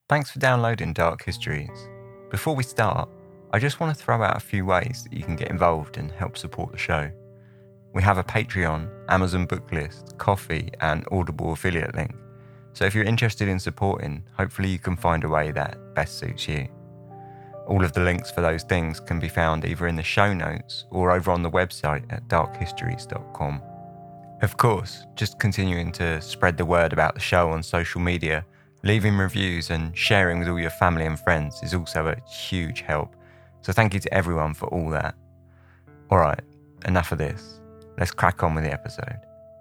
Thanks for downloading Dark Histories. Before we start, I just want to throw out a few ways that you can get involved and help support the show. We have a Patreon, Amazon booklist, Ko-fi and Audible affiliate link. So if you're interested in supporting, hopefully you can find a way that best suits you. All of the links for those things can be found either in the show notes or over on the website at darkhistories.com. Of course, just continuing to spread the word about the show on social media, leaving reviews and sharing with all your family and friends is also a huge help. So thank you to everyone for all that. Alright, enough of this. Let's crack on with the episode.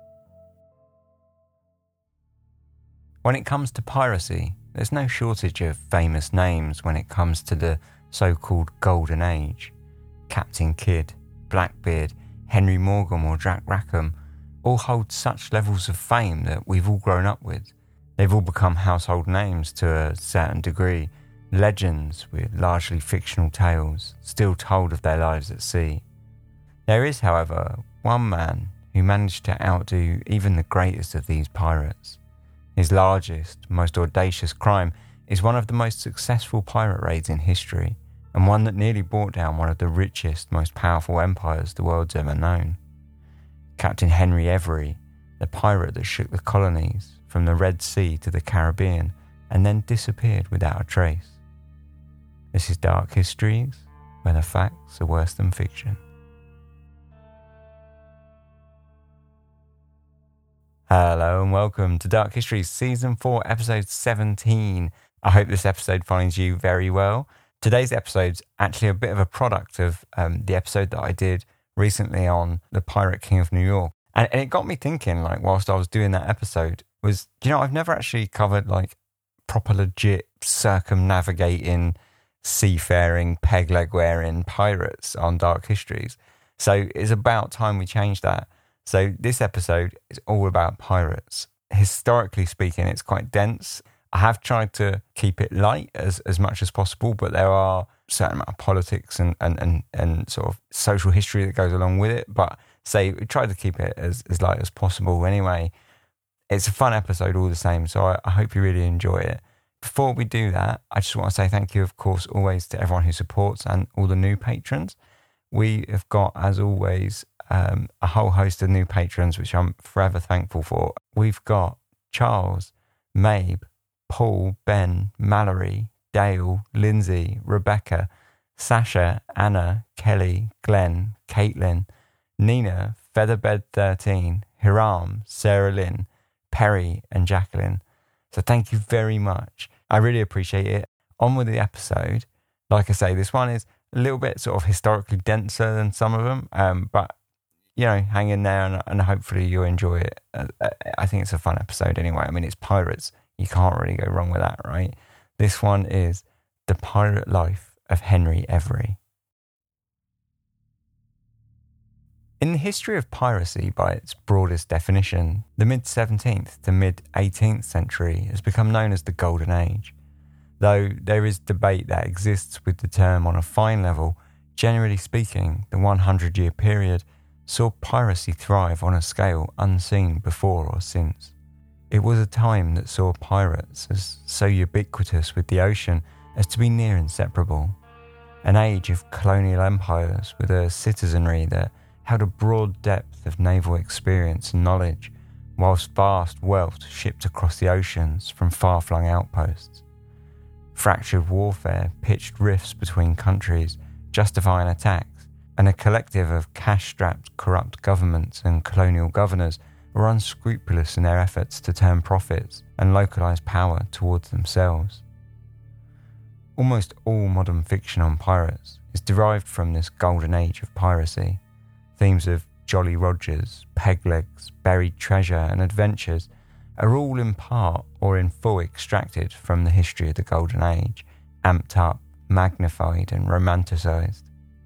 When it comes to piracy, there's no shortage of famous names when it comes to the so-called Golden Age. Captain Kidd, Blackbeard, Henry Morgan or Jack Rackham all hold such levels of fame that we've all grown up with. They've all become household names to a certain degree, legends with largely fictional tales still told of their lives at sea. There is, however, one man who managed to outdo even the greatest of these pirates. His largest, most audacious crime is one of the most successful pirate raids in history, and one that nearly brought down one of the richest, most powerful empires the world's ever known. Captain Henry Every, the pirate that shook the colonies from the Red Sea to the Caribbean and then disappeared without a trace. This is Dark Histories, where the facts are worse than fiction. Hello and welcome to Dark Histories Season 4, Episode 17. I hope this episode finds you very well. Today's episode's actually a bit of a product of the episode that I did recently on the Pirate King of New York. And it got me thinking, whilst I was doing that episode, I've never actually covered, proper legit circumnavigating, seafaring, peg-leg-wearing pirates on Dark Histories. So it's about time we changed that. So this episode is all about pirates. Historically speaking, it's quite dense. I have tried to keep it light as much as possible, but there are a certain amount of politics and sort of social history that goes along with it. But we tried to keep it as light as possible anyway. It's a fun episode all the same, so I hope you really enjoy it. Before we do that, I just want to say thank you, of course, always to everyone who supports and all the new patrons. We have got, as always, a whole host of new patrons, which I'm forever thankful for. We've got Charles, Mabe, Paul, Ben, Mallory, Dale, Lindsay, Rebecca, Sasha, Anna, Kelly, Glenn, Caitlin, Nina, Featherbed13, Hiram, Sarah Lynn, Perry and Jacqueline. So thank you very much. I really appreciate it. On with the episode. Like I say, this one is a little bit sort of historically denser than some of them, but hang in there and hopefully you'll enjoy it. I think it's a fun episode anyway. I mean, it's pirates. You can't really go wrong with that, right? This one is The Pirate Life of Henry Every. In the history of piracy, by its broadest definition, the mid-17th to mid-18th century has become known as the Golden Age. Though there is debate that exists with the term on a fine level, generally speaking, the 100-year period saw piracy thrive on a scale unseen before or since. It was a time that saw pirates as so ubiquitous with the ocean as to be near inseparable. An age of colonial empires with a citizenry that held a broad depth of naval experience and knowledge, whilst vast wealth shipped across the oceans from far-flung outposts. Fractured warfare pitched rifts between countries, justifying attacks, and a collective of cash-strapped corrupt governments and colonial governors were unscrupulous in their efforts to turn profits and localise power towards themselves. Almost all modern fiction on pirates is derived from this golden age of piracy. Themes of Jolly Rogers, peglegs, buried treasure and adventures are all in part or in full extracted from the history of the Golden Age, amped up, magnified and romanticised.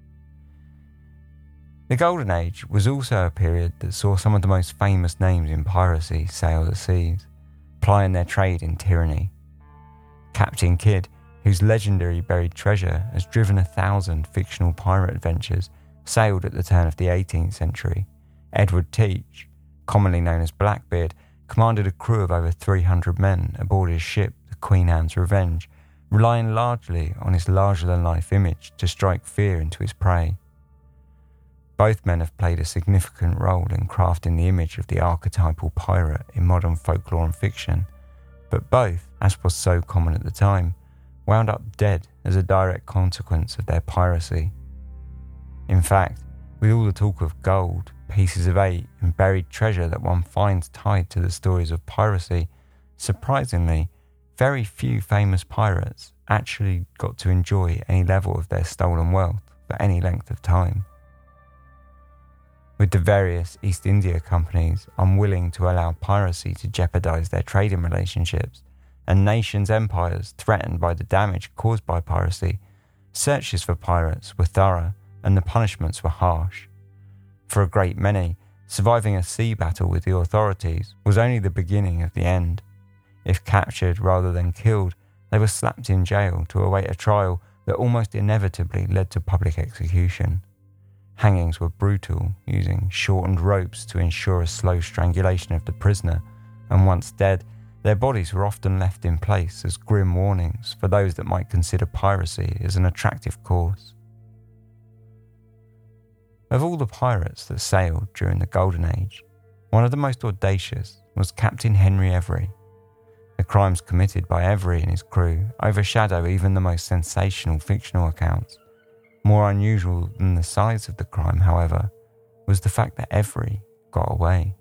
The Golden Age was also a period that saw some of the most famous names in piracy sail the seas, plying their trade in tyranny. Captain Kidd, whose legendary buried treasure has driven 1,000 fictional pirate adventures, sailed at the turn of the 18th century. Edward Teach, commonly known as Blackbeard, commanded a crew of over 300 men aboard his ship, the Queen Anne's Revenge, relying largely on his larger-than-life image to strike fear into his prey. Both men have played a significant role in crafting the image of the archetypal pirate in modern folklore and fiction, but both, as was so common at the time, wound up dead as a direct consequence of their piracy. In fact, with all the talk of gold, pieces of eight, and buried treasure that one finds tied to the stories of piracy, surprisingly, very few famous pirates actually got to enjoy any level of their stolen wealth for any length of time. With the various East India companies unwilling to allow piracy to jeopardize their trading relationships, and nations' empires threatened by the damage caused by piracy, searches for pirates were thorough and the punishments were harsh. For a great many, surviving a sea battle with the authorities was only the beginning of the end. If captured rather than killed, they were slapped in jail to await a trial that almost inevitably led to public execution. Hangings were brutal, using shortened ropes to ensure a slow strangulation of the prisoner, and once dead, their bodies were often left in place as grim warnings for those that might consider piracy as an attractive course. Of all the pirates that sailed during the Golden Age, one of the most audacious was Captain Henry Every. The crimes committed by Every and his crew overshadow even the most sensational fictional accounts. More unusual than the size of the crime, however, was the fact that Every got away.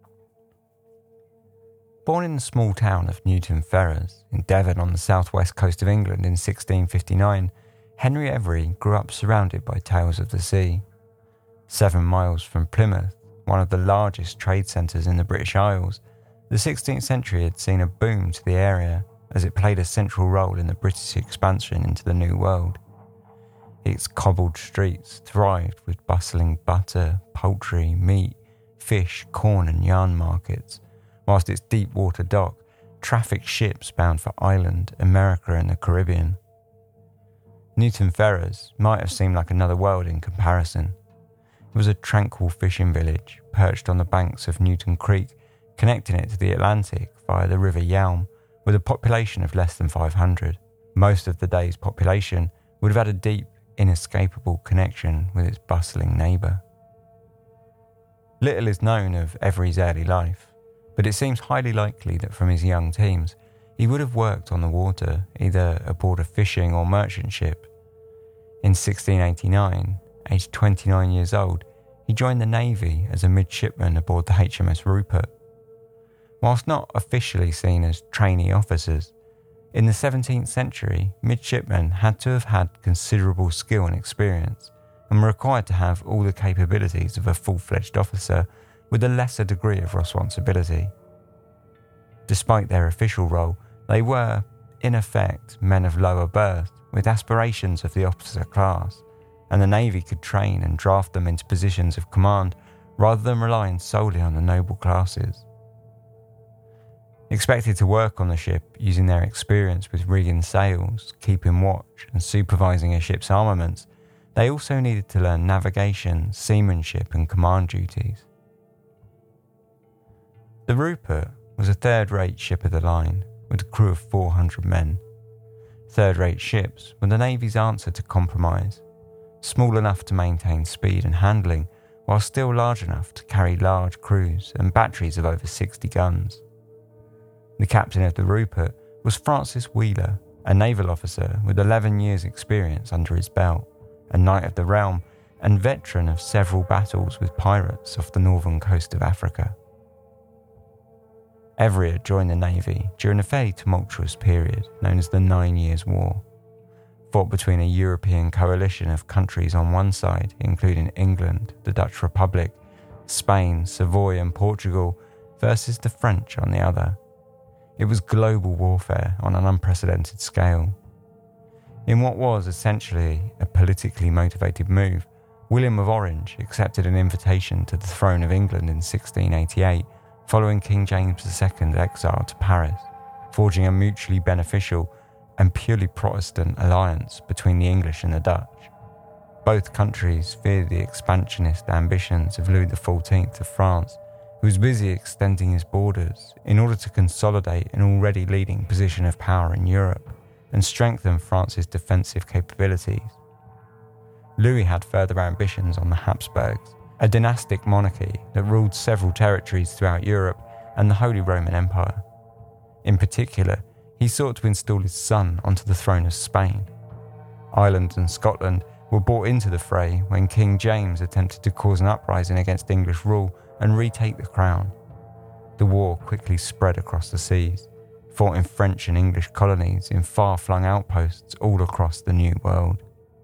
Born in the small town of Newton Ferrers, in Devon on the southwest coast of England in 1659, Henry Every grew up surrounded by tales of the sea. 7 miles from Plymouth, one of the largest trade centres in the British Isles, the 16th century had seen a boom to the area as it played a central role in the British expansion into the New World. Its cobbled streets thrived with bustling butter, poultry, meat, fish, corn and yarn markets, whilst its deep water dock trafficked ships bound for Ireland, America and the Caribbean. Newton Ferrers might have seemed like another world in comparison. It was a tranquil fishing village perched on the banks of Newton Creek, connecting it to the Atlantic via the River Yelm, with a population of less than 500. Most of the day's population would have had a deep, inescapable connection with its bustling neighbour. Little is known of Every's early life, but it seems highly likely that from his young teens, he would have worked on the water, either aboard a fishing or merchant ship. In 1689, aged 29 years old, he joined the Navy as a midshipman aboard the HMS Rupert. Whilst not officially seen as trainee officers, in the 17th century, midshipmen had to have had considerable skill and experience, and were required to have all the capabilities of a full-fledged officer with a lesser degree of responsibility. Despite their official role, they were, in effect, men of lower birth with aspirations of the officer class, and the Navy could train and draft them into positions of command rather than relying solely on the noble classes. Expected to work on the ship using their experience with rigging sails, keeping watch and supervising a ship's armaments, they also needed to learn navigation, seamanship and command duties. The Rupert was a third-rate ship of the line with a crew of 400 men. Third-rate ships were the Navy's answer to compromise, small enough to maintain speed and handling while still large enough to carry large crews and batteries of over 60 guns. The captain of the Rupert was Francis Wheeler, a naval officer with 11 years' experience under his belt, a Knight of the Realm and veteran of several battles with pirates off the northern coast of Africa. Every had joined the Navy during a fairly tumultuous period known as the 9 Years' War, fought between a European coalition of countries on one side, including England, the Dutch Republic, Spain, Savoy and Portugal, versus the French on the other. It was global warfare on an unprecedented scale. In what was essentially a politically motivated move, William of Orange accepted an invitation to the throne of England in 1688, following King James II's exile to Paris, forging a mutually beneficial and purely Protestant alliance between the English and the Dutch. Both countries feared the expansionist ambitions of Louis XIV of France who was busy extending his borders in order to consolidate an already leading position of power in Europe and strengthen France's defensive capabilities. Louis had further ambitions on the Habsburgs, a dynastic monarchy that ruled several territories throughout Europe and the Holy Roman Empire. In particular, he sought to install his son onto the throne of Spain. Ireland and Scotland were brought into the fray when King James attempted to cause an uprising against English rule and retake the crown. The war quickly spread across the seas, fought in French and English colonies in far-flung outposts all across the New World.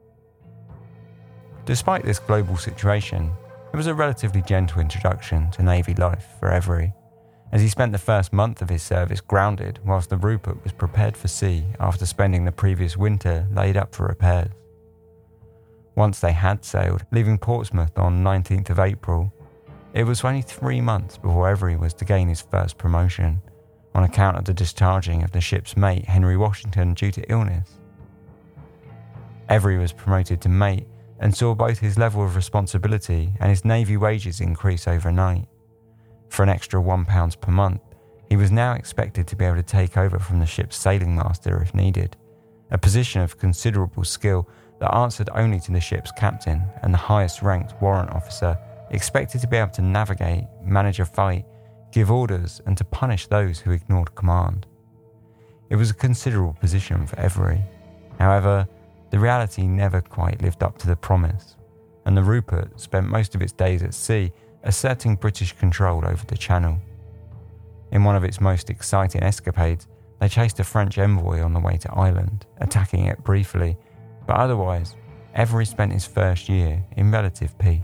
Despite this global situation, it was a relatively gentle introduction to Navy life for Every, as he spent the first month of his service grounded whilst the Rupert was prepared for sea after spending the previous winter laid up for repairs. Once they had sailed, leaving Portsmouth on 19th of April, it was only 3 months before Every was to gain his first promotion, on account of the discharging of the ship's mate Henry Washington due to illness. Every was promoted to mate and saw both his level of responsibility and his Navy wages increase overnight. For an extra £1 per month, he was now expected to be able to take over from the ship's sailing master if needed, a position of considerable skill that answered only to the ship's captain and the highest ranked warrant officer, expected to be able to navigate, manage a fight, give orders and to punish those who ignored command. It was a considerable position for Every. However, the reality never quite lived up to the promise, and the Rupert spent most of its days at sea asserting British control over the Channel. In one of its most exciting escapades, they chased a French envoy on the way to Ireland, attacking it briefly, but otherwise, Every spent his first year in relative peace.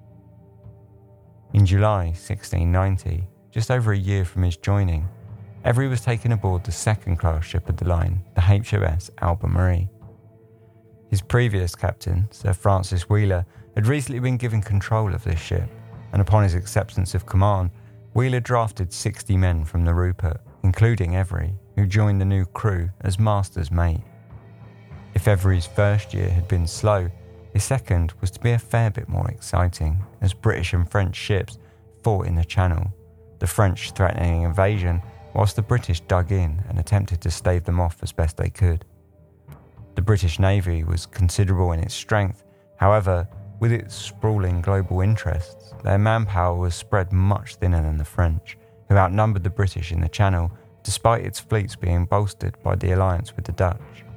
In July 1690, just over a year from his joining, Every was taken aboard the second-class ship of the line, the HMS Albemarle. His previous captain, Sir Francis Wheeler, had recently been given control of this ship, and upon his acceptance of command, Wheeler drafted 60 men from the Rupert, including Every, who joined the new crew as master's mate. If Every's first year had been slow, his second was to be a fair bit more exciting, as British and French ships fought in the Channel, the French threatening invasion, whilst the British dug in and attempted to stave them off as best they could. The British Navy was considerable in its strength, however, with its sprawling global interests, their manpower was spread much thinner than the French, who outnumbered the British in the Channel, despite its fleets being bolstered by the alliance with the Dutch.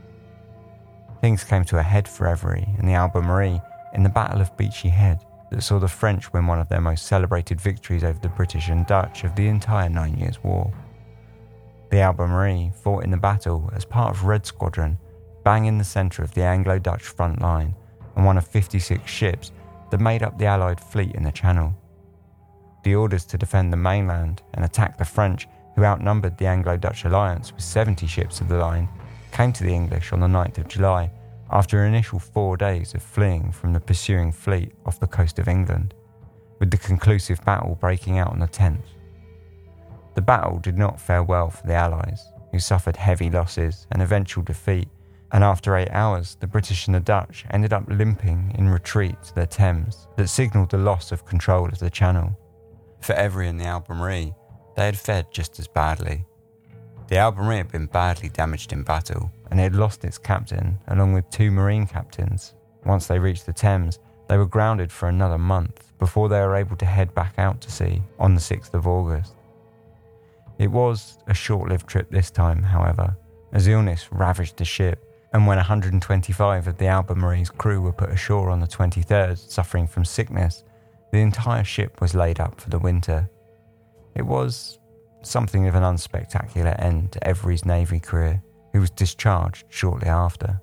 Things came to a head for Every and the Albemarle in the Battle of Beachy Head that saw the French win one of their most celebrated victories over the British and Dutch of the entire 9 Years' War. The Albemarle fought in the battle as part of Red Squadron, bang in the centre of the Anglo-Dutch front line, and one of 56 ships that made up the Allied fleet in the Channel. The orders to defend the mainland and attack the French, who outnumbered the Anglo-Dutch alliance with 70 ships of the line, came to the English on the 9th of July after an initial 4 days of fleeing from the pursuing fleet off the coast of England, with the conclusive battle breaking out on the 10th. The battle did not fare well for the Allies, who suffered heavy losses and eventual defeat, and after 8 hours, the British and the Dutch ended up limping in retreat to the Thames that signalled the loss of control of the Channel. For Every and the Albemarle, they had fared just as badly. The Albemarle had been badly damaged in battle, and it had lost its captain, along with 2 marine captains. Once they reached the Thames, they were grounded for another month before they were able to head back out to sea on the 6th of August. It was a short-lived trip this time, however, as illness ravaged the ship, and when 125 of the Albemarle's crew were put ashore on the 23rd, suffering from sickness, the entire ship was laid up for the winter. It was something of an unspectacular end to Every's Navy career, who was discharged shortly after.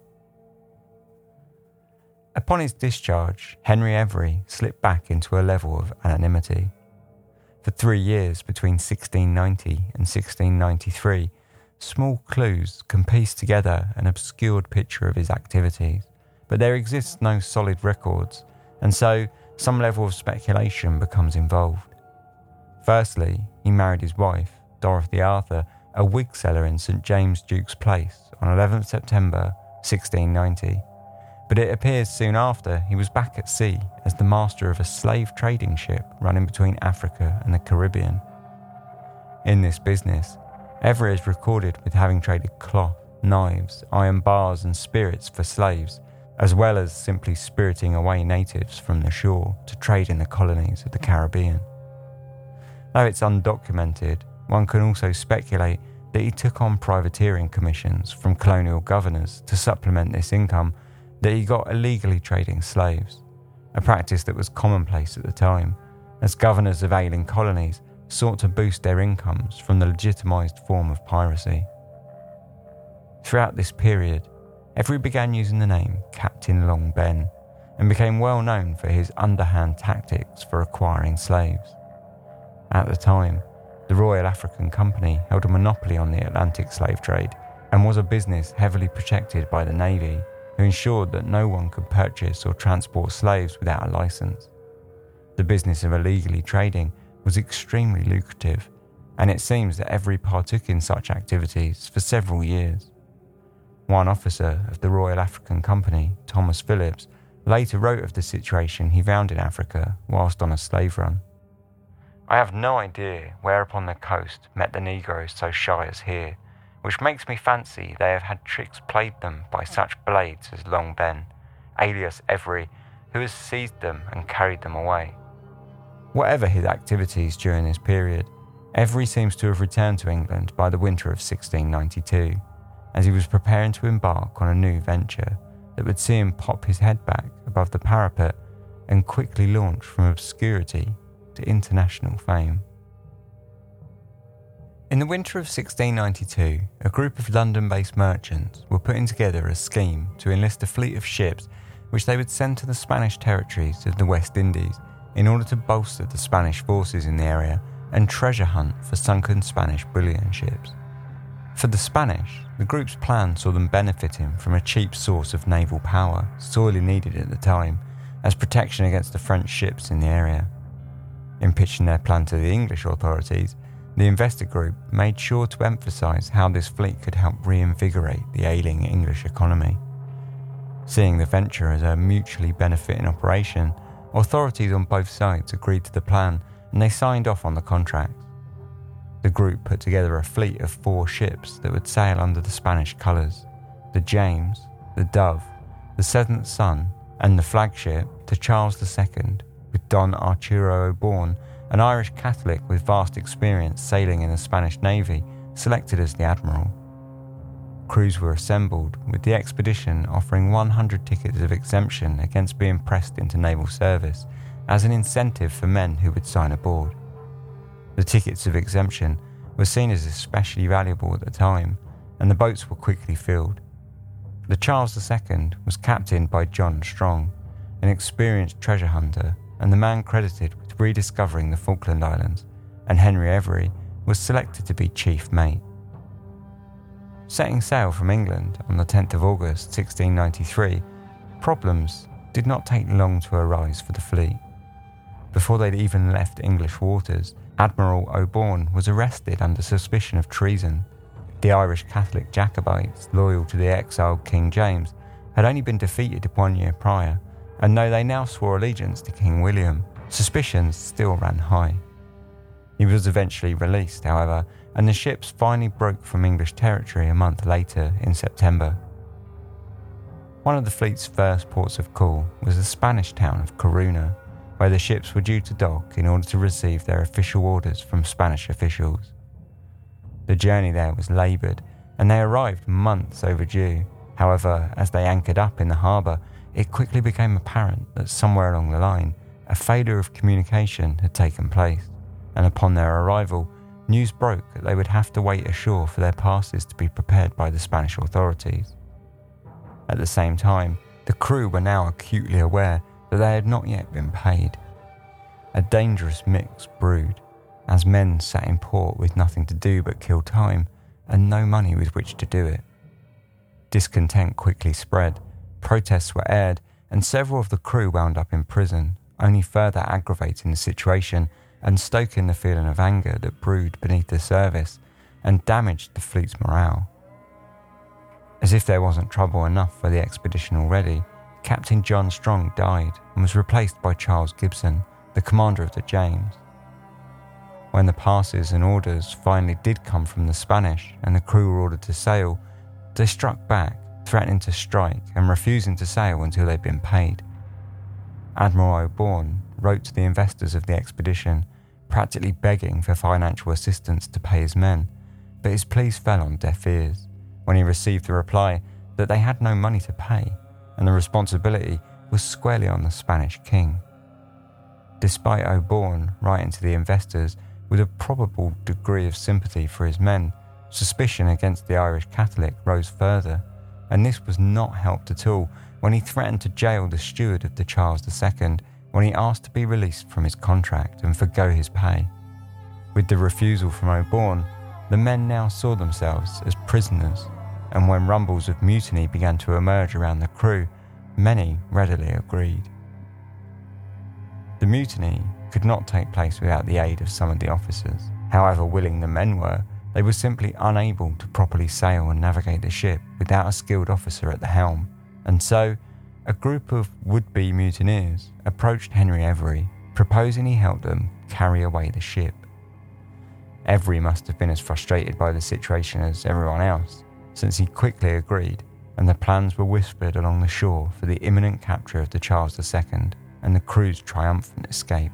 Upon his discharge, Henry Every slipped back into a level of anonymity. For 3 years between 1690 and 1693, small clues can piece together an obscured picture of his activities, but there exists no solid records, and so some level of speculation becomes involved. Firstly, he married his wife, Dorothy Arthur, a wig seller in St James Duke's Place on 11th September 1690, but it appears soon after he was back at sea as the master of a slave trading ship running between Africa and the Caribbean. In this business, Everett is recorded with having traded cloth, knives, iron bars and spirits for slaves, as well as simply spiriting away natives from the shore to trade in the colonies of the Caribbean. Though it's undocumented, one can also speculate that he took on privateering commissions from colonial governors to supplement this income that he got illegally trading slaves, a practice that was commonplace at the time, as governors of ailing colonies sought to boost their incomes from the legitimised form of piracy. Throughout this period, Everett began using the name Captain Long Ben and became well known for his underhand tactics for acquiring slaves. At the time, the Royal African Company held a monopoly on the Atlantic slave trade and was a business heavily protected by the Navy, who ensured that no one could purchase or transport slaves without a license. The business of illegally trading was extremely lucrative, and it seems that Everett partook in such activities for several years. One officer of the Royal African Company, Thomas Phillips, later wrote of the situation he found in Africa whilst on a slave run. "I have no idea where upon the coast met the negroes so shy as here, which makes me fancy they have had tricks played them by such blades as Long Ben, alias Everett, who has seized them and carried them away." Whatever his activities during this period, Everett seems to have returned to England by the winter of 1692, as he was preparing to embark on a new venture that would see him pop his head back above the parapet and quickly launch from obscurity to international fame. In the winter of 1692, a group of London-based merchants were putting together a scheme to enlist a fleet of ships which they would send to the Spanish territories of the West Indies in order to bolster the Spanish forces in the area and treasure hunt for sunken Spanish bullion ships. For the Spanish, the group's plan saw them benefiting from a cheap source of naval power sorely needed at the time as protection against the French ships in the area. In pitching their plan to the English authorities, the investor group made sure to emphasise how this fleet could help reinvigorate the ailing English economy. Seeing the venture as a mutually benefiting operation, authorities on both sides agreed to the plan and they signed off on the contract. The group put together a fleet of 4 ships that would sail under the Spanish colours: the James, the Dove, the Seventh Son, and the flagship, the Charles II, with Don Arturo O'Bourne, an Irish Catholic with vast experience sailing in the Spanish Navy, selected as the admiral. Crews were assembled, with the expedition offering 100 tickets of exemption against being pressed into naval service as an incentive for men who would sign aboard. The tickets of exemption were seen as especially valuable at the time, and the boats were quickly filled. The Charles II was captained by John Strong, an experienced treasure hunter and the man credited with rediscovering the Falkland Islands, and Henry Everett was selected to be chief mate. Setting sail from England on the 10th of August 1693, problems did not take long to arise for the fleet. Before they'd even left English waters, Admiral O'Bourne was arrested under suspicion of treason. The Irish Catholic Jacobites, loyal to the exiled King James, had only been defeated 1 year prior, and though they now swore allegiance to King William, suspicions still ran high. He was eventually released, however, and the ships finally broke from English territory a month later in September. One of the fleet's first ports of call was the Spanish town of Corunna, where the ships were due to dock in order to receive their official orders from Spanish officials. The journey there was laboured, and they arrived months overdue. However, as they anchored up in the harbour, it quickly became apparent that somewhere along the line, a failure of communication had taken place, and upon their arrival, news broke that they would have to wait ashore for their passes to be prepared by the Spanish authorities. At the same time, the crew were now acutely aware that they had not yet been paid. A dangerous mix brewed, as men sat in port with nothing to do but kill time, and no money with which to do it. Discontent quickly spread, protests were aired, and several of the crew wound up in prison, only further aggravating the situation and stoking the feeling of anger that brewed beneath the surface and damaged the fleet's morale. As if there wasn't trouble enough for the expedition already, Captain John Strong died and was replaced by Charles Gibson, the commander of the James. When the passes and orders finally did come from the Spanish and the crew were ordered to sail, they struck back, threatening to strike and refusing to sail until they'd been paid. Admiral O'Bourne wrote to the investors of the expedition, practically begging for financial assistance to pay his men, but his pleas fell on deaf ears when he received the reply that they had no money to pay and the responsibility was squarely on the Spanish king. Despite O'Bourne writing to the investors with a probable degree of sympathy for his men, suspicion against the Irish Catholic rose further, and this was not helped at all when he threatened to jail the steward of the Charles II when he asked to be released from his contract and forgo his pay. With the refusal from O'Bourne, the men now saw themselves as prisoners, and when rumbles of mutiny began to emerge around the crew, many readily agreed. The mutiny could not take place without the aid of some of the officers. However willing the men were, they were simply unable to properly sail and navigate the ship without a skilled officer at the helm, and so a group of would-be mutineers approached Henry Every, proposing he help them carry away the ship. Every must have been as frustrated by the situation as everyone else, since he quickly agreed, and the plans were whispered along the shore for the imminent capture of the Charles II and the crew's triumphant escape.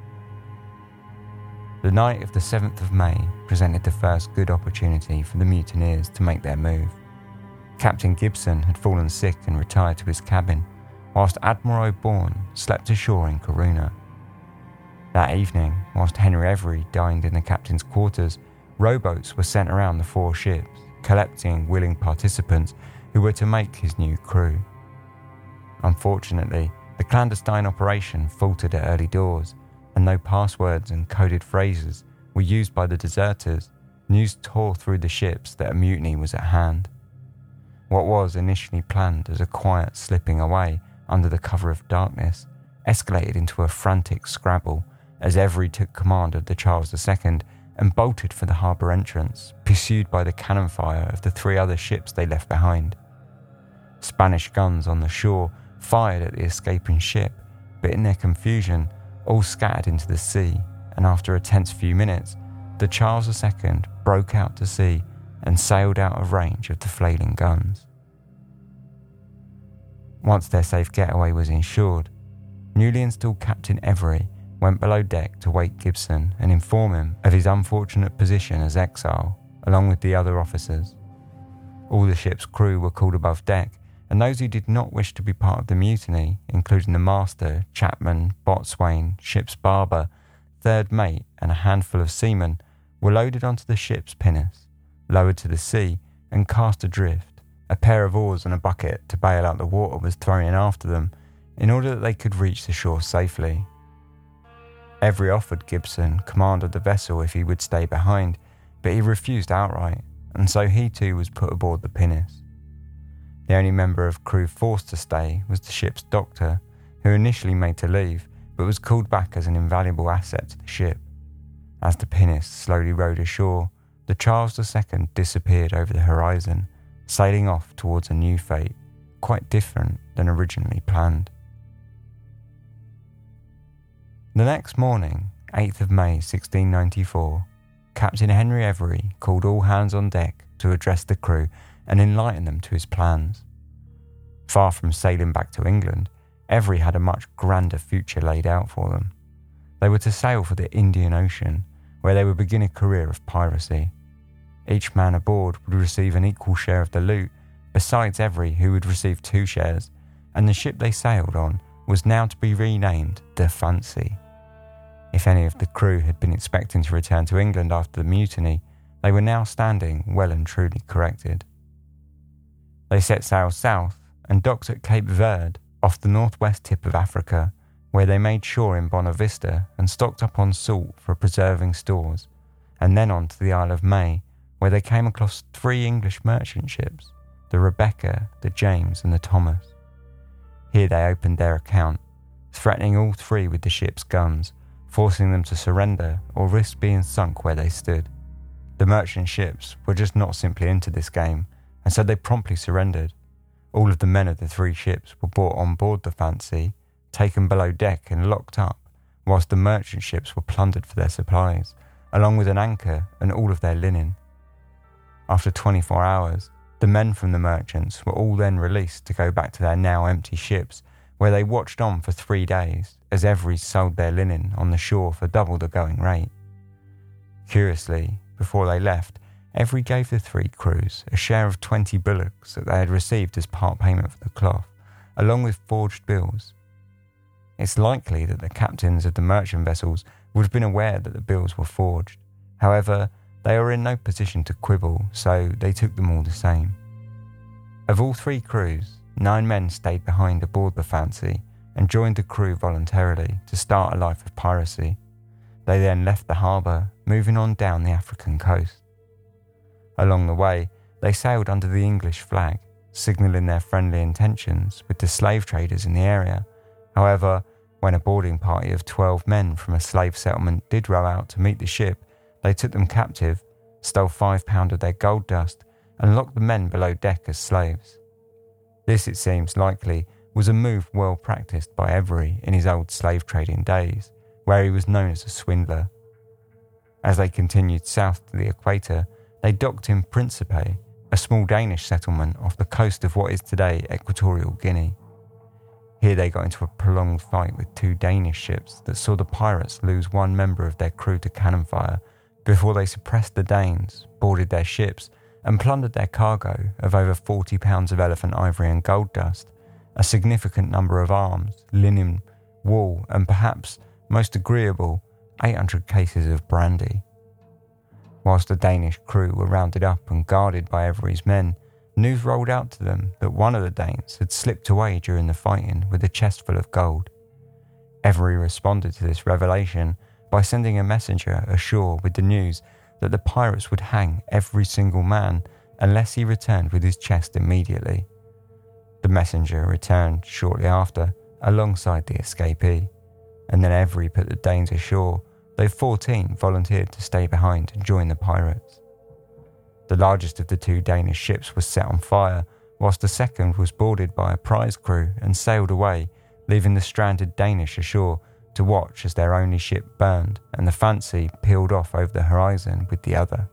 The night of the 7th of May presented the first good opportunity for the mutineers to make their move. Captain Gibson had fallen sick and retired to his cabin, whilst Admiral O'Bourne slept ashore in Corunna. That evening, whilst Henry Every dined in the captain's quarters, rowboats were sent around the 4 ships, collecting willing participants who were to make his new crew. Unfortunately, the clandestine operation faltered at early doors, and though passwords and coded phrases were used by the deserters, news tore through the ships that a mutiny was at hand. What was initially planned as a quiet slipping away under the cover of darkness escalated into a frantic scrabble as Every took command of the Charles II and bolted for the harbour entrance, pursued by the cannon fire of the 3 other ships they left behind. Spanish guns on the shore fired at the escaping ship, but in their confusion, all scattered into the sea, and after a tense few minutes, the Charles II broke out to sea and sailed out of range of the flailing guns. Once their safe getaway was ensured, newly installed Captain Every went below deck to wake Gibson and inform him of his unfortunate position as exile, along with the other officers. All the ship's crew were called above deck, and those who did not wish to be part of the mutiny, including the master, chapman, boatswain, ship's barber, third mate, and a handful of seamen, were loaded onto the ship's pinnace, lowered to the sea, and cast adrift. A pair of oars and a bucket to bail out the water was thrown in after them, in order that they could reach the shore safely. Every offered Gibson command of the vessel if he would stay behind, but he refused outright, and so he too was put aboard the pinnace. The only member of crew forced to stay was the ship's doctor, who initially made to leave, but was called back as an invaluable asset to the ship. As the pinnace slowly rowed ashore, the Charles II disappeared over the horizon, sailing off towards a new fate, quite different than originally planned. The next morning, 8th of May 1694, Captain Henry Every called all hands on deck to address the crew and enlighten them to his plans. Far from sailing back to England, Every had a much grander future laid out for them. They were to sail for the Indian Ocean, where they would begin a career of piracy. Each man aboard would receive an equal share of the loot, besides Every, who would receive 2 shares, and the ship they sailed on was now to be renamed the Fancy. If any of the crew had been expecting to return to England after the mutiny, they were now standing well and truly corrected. They set sail south and docked at Cape Verde, off the northwest tip of Africa, where they made shore in Bonavista and stocked up on salt for preserving stores, and then on to the Isle of May, where they came across 3 English merchant ships, the Rebecca, the James and the Thomas. Here they opened their account, threatening all 3 with the ship's guns, forcing them to surrender or risk being sunk where they stood. The merchant ships were just not simply into this game, and so they promptly surrendered. all of the men of the 3 ships were brought on board the Fancy, taken below deck and locked up, whilst the merchant ships were plundered for their supplies, along with an anchor and all of their linen. After 24 hours, the men from the merchants were all then released to go back to their now empty ships, where they watched on for 3 days as Everys sold their linen on the shore for double the going rate. Curiously, before they left, Every gave the 3 crews a share of 20 bullocks that they had received as part payment for the cloth, along with forged bills. It's likely that the captains of the merchant vessels would have been aware that the bills were forged. However, they were in no position to quibble, so they took them all the same. Of all 3 crews, 9 men stayed behind aboard the Fancy and joined the crew voluntarily to start a life of piracy. They then left the harbour, moving on down the African coast. Along the way, they sailed under the English flag, signalling their friendly intentions with the slave traders in the area. However, when a boarding party of 12 men from a slave settlement did row out to meet the ship, they took them captive, stole £5 of their gold dust, and locked the men below deck as slaves. This, it seems likely, was a move well practiced by Every in his old slave trading days, where he was known as a swindler. As they continued south to the equator, they docked in Principe, a small Danish settlement off the coast of what is today Equatorial Guinea. Here they got into a prolonged fight with 2 Danish ships that saw the pirates lose 1 member of their crew to cannon fire before they suppressed the Danes, boarded their ships, and plundered their cargo of over 40 pounds of elephant ivory and gold dust, a significant number of arms, linen, wool, and perhaps, most agreeable, 800 cases of brandy. Whilst the Danish crew were rounded up and guarded by Every's men, news rolled out to them that one of the Danes had slipped away during the fighting with a chest full of gold. Every responded to this revelation by sending a messenger ashore with the news that the pirates would hang every single man unless he returned with his chest immediately. The messenger returned shortly after, alongside the escapee, and then Every put the Danes ashore, though 14 volunteered to stay behind and join the pirates. The largest of the 2 Danish ships was set on fire, whilst the second was boarded by a prize crew and sailed away, leaving the stranded Danish ashore to watch as their only ship burned and the Fancy peeled off over the horizon with the other.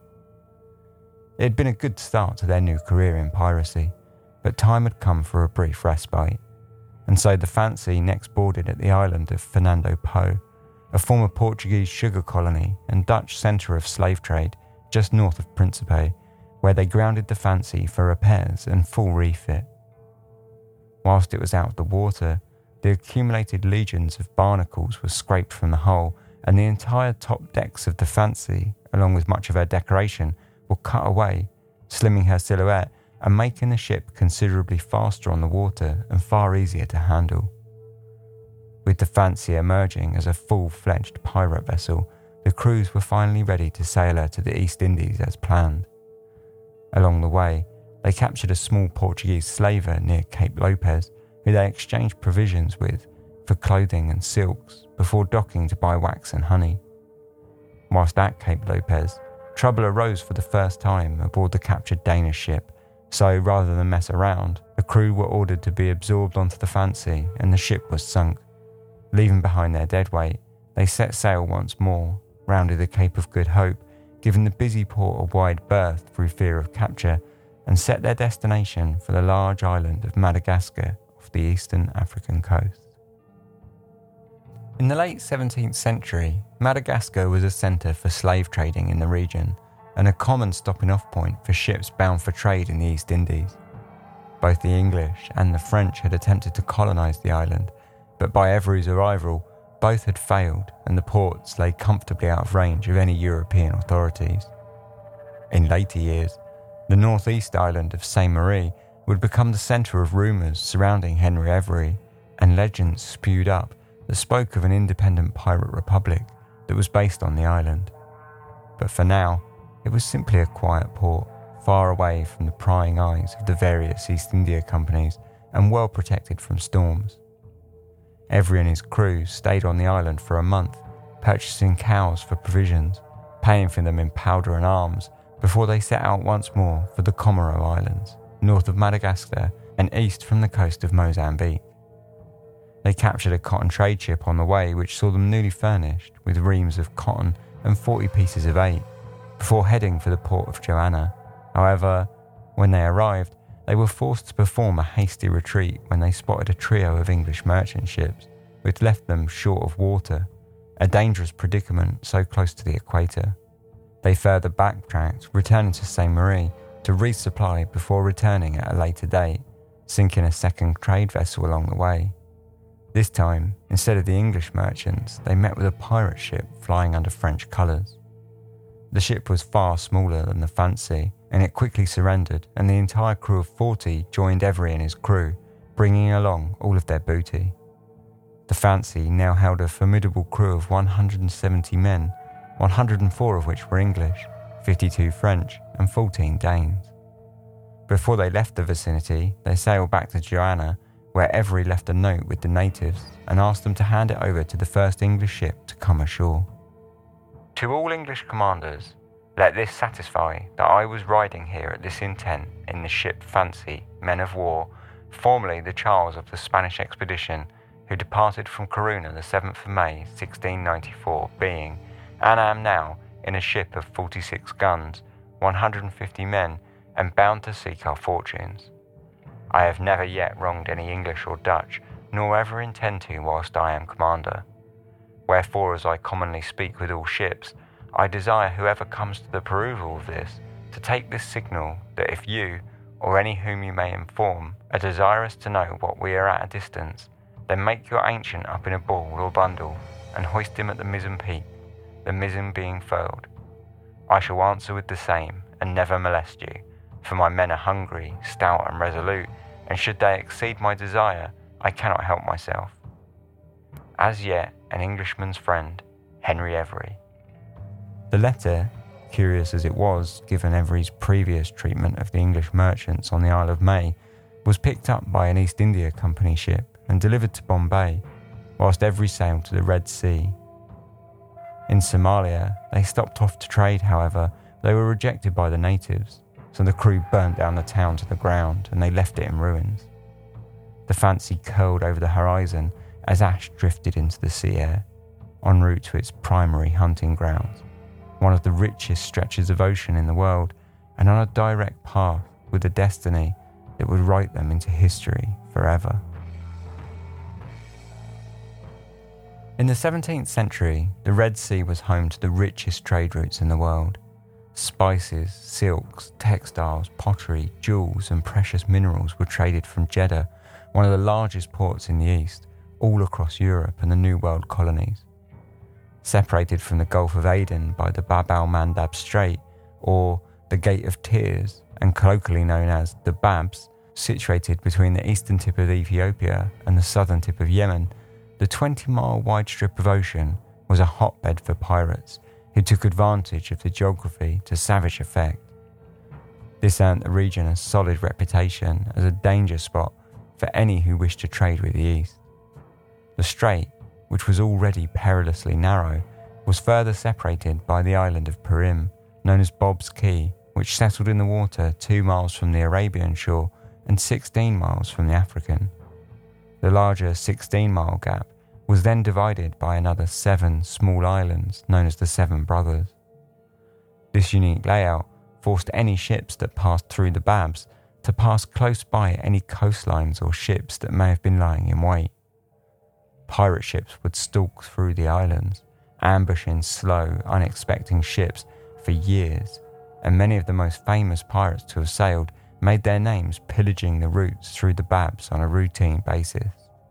It had been a good start to their new career in piracy, but time had come for a brief respite, and so the Fancy next boarded at the island of Fernando Po, a former Portuguese sugar colony and Dutch centre of slave trade just north of Principe, where they grounded the Fancy for repairs and full refit. Whilst it was out of the water, the accumulated legions of barnacles were scraped from the hull, and the entire top decks of the Fancy, along with much of her decoration, were cut away, slimming her silhouette and making the ship considerably faster on the water and far easier to handle. With the Fancy emerging as a full-fledged pirate vessel, the crews were finally ready to sail her to the East Indies as planned. Along the way, they captured a small Portuguese slaver near Cape Lopez, who they exchanged provisions with for clothing and silks before docking to buy wax and honey. Whilst at Cape Lopez, trouble arose for the first time aboard the captured Danish ship, so rather than mess around, the crew were ordered to be absorbed onto the Fancy and the ship was sunk. Leaving behind their deadweight, they set sail once more, rounded the Cape of Good Hope, giving the busy port a wide berth through fear of capture, and set their destination for the large island of Madagascar off the eastern African coast. In the late 17th century, Madagascar was a centre for slave trading in the region and a common stopping-off point for ships bound for trade in the East Indies. Both the English and the French had attempted to colonise the island, but by Every's arrival, both had failed and the ports lay comfortably out of range of any European authorities. In later years, the northeast island of Saint-Marie would become the centre of rumours surrounding Henry Every, and legends spewed up that spoke of an independent pirate republic that was based on the island. But for now, it was simply a quiet port, far away from the prying eyes of the various East India companies and well protected from storms. Every and his crew stayed on the island for a month, purchasing cows for provisions, paying for them in powder and arms, before they set out once more for the Comoro Islands, north of Madagascar and east from the coast of Mozambique. They captured a cotton trade ship on the way which saw them newly furnished with reams of cotton and 40 pieces of eight, before heading for the port of Johanna. However, when they arrived, they were forced to perform a hasty retreat when they spotted a trio of English merchant ships, which left them short of water, a dangerous predicament so close to the equator. They further backtracked, returning to Saint-Marie to resupply before returning at a later date, sinking a second trade vessel along the way. This time, instead of the English merchants, they met with a pirate ship flying under French colours. The ship was far smaller than the Fancy, and it quickly surrendered, and the entire crew of 40 joined Every and his crew, bringing along all of their booty. The Fancy now held a formidable crew of 170 men, 104 of which were English, 52 French, and 14 Danes. Before they left the vicinity, they sailed back to Johanna, where Every left a note with the natives and asked them to hand it over to the first English ship to come ashore. To all English commanders, let this satisfy that I was riding here at this intent in the ship Fancy, men of war, formerly the Charles of the Spanish expedition, who departed from Corunna the 7th of May, 1694, being, and am now, in a ship of 46 guns, 150 men, and bound to seek our fortunes. I have never yet wronged any English or Dutch, nor ever intend to whilst I am commander. Wherefore, as I commonly speak with all ships, I desire whoever comes to the perusal of this, to take this signal, that if you, or any whom you may inform, are desirous to know what we are at a distance, then make your ancient up in a ball or bundle, and hoist him at the mizzen peak, the mizzen being furled. I shall answer with the same, and never molest you, for my men are hungry, stout and resolute, and should they exceed my desire, I cannot help myself. As yet, an Englishman's friend, Henry Every. The letter, curious as it was, given Every's previous treatment of the English merchants on the Isle of May, was picked up by an East India Company ship and delivered to Bombay, whilst Every sailed to the Red Sea. In Somalia, they stopped off to trade, however, they were rejected by the natives, so the crew burnt down the town to the ground and they left it in ruins. The Fancy curled over the horizon as ash drifted into the sea air, en route to its primary hunting grounds, one of the richest stretches of ocean in the world, and on a direct path with a destiny that would write them into history forever. In the 17th century, the Red Sea was home to the richest trade routes in the world. Spices, silks, textiles, pottery, jewels and precious minerals were traded from Jeddah, one of the largest ports in the east, all across Europe and the New World colonies. Separated from the Gulf of Aden by the Bab al-Mandab Strait, or the Gate of Tears, and colloquially known as the Babs, situated between the eastern tip of Ethiopia and the southern tip of Yemen, the 20-mile wide strip of ocean was a hotbed for pirates who took advantage of the geography to savage effect. This earned the region a solid reputation as a danger spot for any who wished to trade with the East. The strait, which was already perilously narrow, was further separated by the island of Perim, known as Bob's Key, which settled in the water 2 miles from the Arabian shore and 16 miles from the African. The larger 16-mile gap was then divided by another 7 small islands known as the Seven Brothers. This unique layout forced any ships that passed through the Babs to pass close by any coastlines or ships that may have been lying in wait. Pirate ships would stalk through the islands, ambushing slow, unexpecting ships for years, and many of the most famous pirates to have sailed made their names pillaging the routes through the Babs on a routine basis.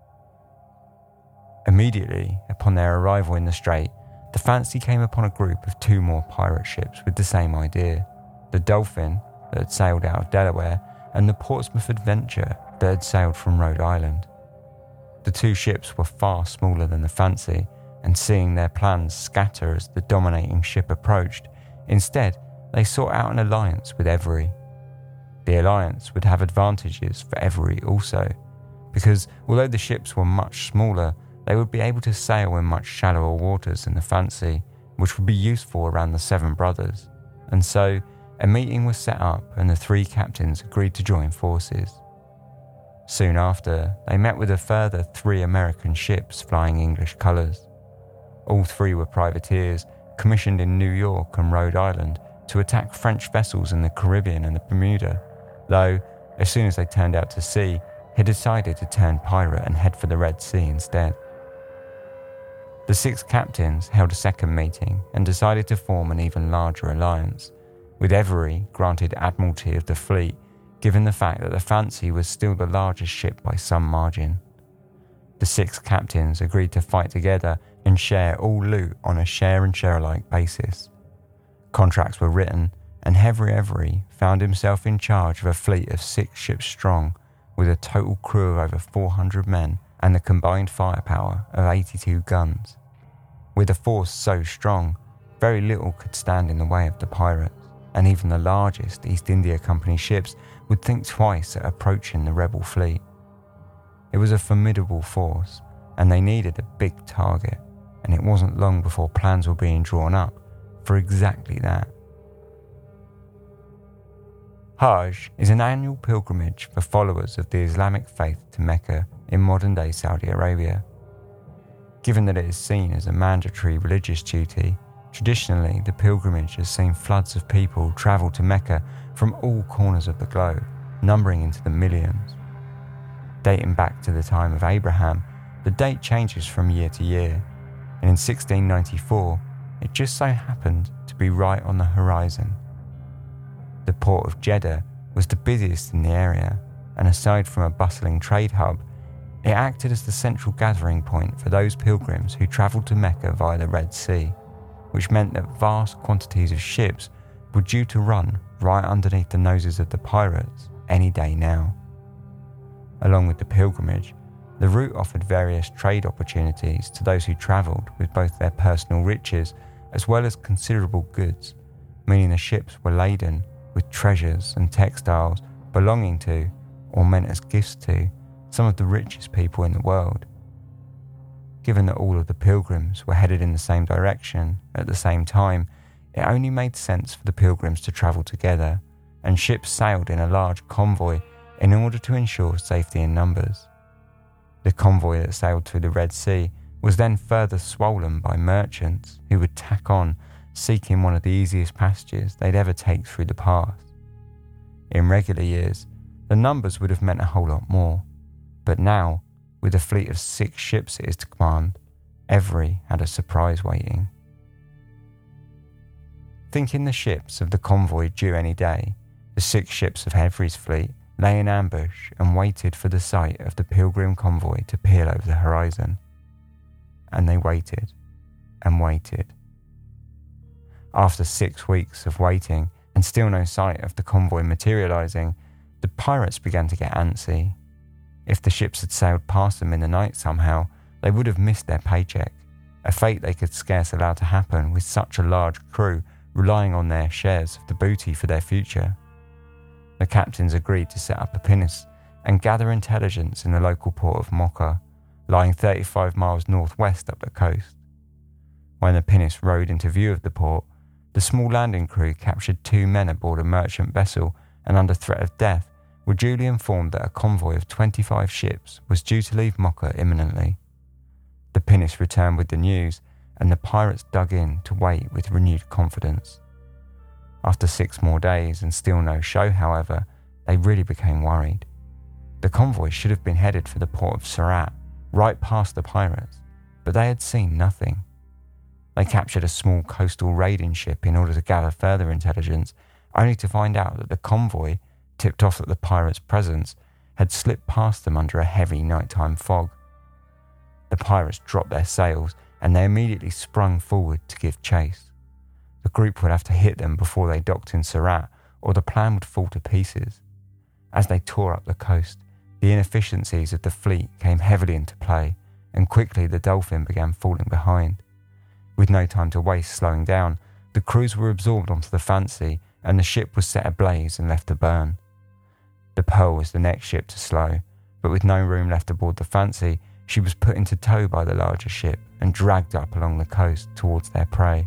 Immediately upon their arrival in the strait, the Fancy came upon a group of 2 more pirate ships with the same idea, the Dolphin, that had sailed out of Delaware, and the Portsmouth Adventure, that had sailed from Rhode Island. The 2 ships were far smaller than the Fancy, and seeing their plans scatter as the dominating ship approached, instead they sought out an alliance with Every. The alliance would have advantages for Every also, because although the ships were much smaller, they would be able to sail in much shallower waters than the Fancy, which would be useful around the Seven Brothers, and so a meeting was set up and the 3 captains agreed to join forces. Soon after, they met with a further 3 American ships flying English colours. All 3 were privateers commissioned in New York and Rhode Island to attack French vessels in the Caribbean and the Bermuda, though, as soon as they turned out to sea, he decided to turn pirate and head for the Red Sea instead. The 6 captains held a second meeting and decided to form an even larger alliance, with Every granted admiralty of the fleet, given the fact that the Fancy was still the largest ship by some margin. The 6 captains agreed to fight together and share all loot on a share-and-share-alike basis. Contracts were written, and Every found himself in charge of a fleet of 6 ships strong, with a total crew of over 400 men and the combined firepower of 82 guns. With a force so strong, very little could stand in the way of the pirates, and even the largest East India Company ships would think twice at approaching the rebel fleet. It was a formidable force, and they needed a big target, and it wasn't long before plans were being drawn up for exactly that. Hajj is an annual pilgrimage for followers of the Islamic faith to Mecca in modern-day Saudi Arabia. Given that it is seen as a mandatory religious duty, traditionally the pilgrimage has seen floods of people travel to Mecca from all corners of the globe, numbering into the millions. Dating back to the time of Abraham, the date changes from year to year, and in 1694, it just so happened to be right on the horizon. The port of Jeddah was the busiest in the area, and aside from a bustling trade hub, it acted as the central gathering point for those pilgrims who travelled to Mecca via the Red Sea, which meant that vast quantities of ships were due to run right underneath the noses of the pirates any day now. Along with the pilgrimage, the route offered various trade opportunities to those who travelled with both their personal riches as well as considerable goods, meaning the ships were laden with treasures and textiles belonging to, or meant as gifts to, some of the richest people in the world. Given that all of the pilgrims were headed in the same direction at the same time, it only made sense for the pilgrims to travel together, and ships sailed in a large convoy in order to ensure safety in numbers. The convoy that sailed through the Red Sea was then further swollen by merchants who would tack on, seeking one of the easiest passages they'd ever take through the pass. In regular years, the numbers would have meant a whole lot more, but now, with a fleet of 6 ships at his command, Every had a surprise waiting. Thinking the ships of the convoy due any day, the 6 ships of Every's fleet lay in ambush and waited for the sight of the pilgrim convoy to peer over the horizon. And they waited and waited. After 6 weeks of waiting and still no sight of the convoy materialising, the pirates began to get antsy. If the ships had sailed past them in the night somehow, they would have missed their paycheck, a fate they could scarce allow to happen with such a large crew relying on their shares of the booty for their future. The captains agreed to set up a pinnace and gather intelligence in the local port of Mocha, lying 35 miles northwest up the coast. When the pinnace rode into view of the port, the small landing crew captured 2 men aboard a merchant vessel and under threat of death were duly informed that a convoy of 25 ships was due to leave Mocha imminently. The pinnace returned with the news, and the pirates dug in to wait with renewed confidence. After 6 more days and still no show, however, they really became worried. The convoy should have been headed for the port of Surat, right past the pirates, but they had seen nothing. They captured a small coastal raiding ship in order to gather further intelligence, only to find out that the convoy, tipped off that the pirates' presence, had slipped past them under a heavy nighttime fog. The pirates dropped their sails and they immediately sprung forward to give chase. The group would have to hit them before they docked in Surat, or the plan would fall to pieces. As they tore up the coast, the inefficiencies of the fleet came heavily into play, and quickly the Dolphin began falling behind. With no time to waste slowing down, the crews were absorbed onto the Fancy, and the ship was set ablaze and left to burn. The Pearl was the next ship to slow, but with no room left aboard the Fancy, she was put into tow by the larger ship and dragged up along the coast towards their prey.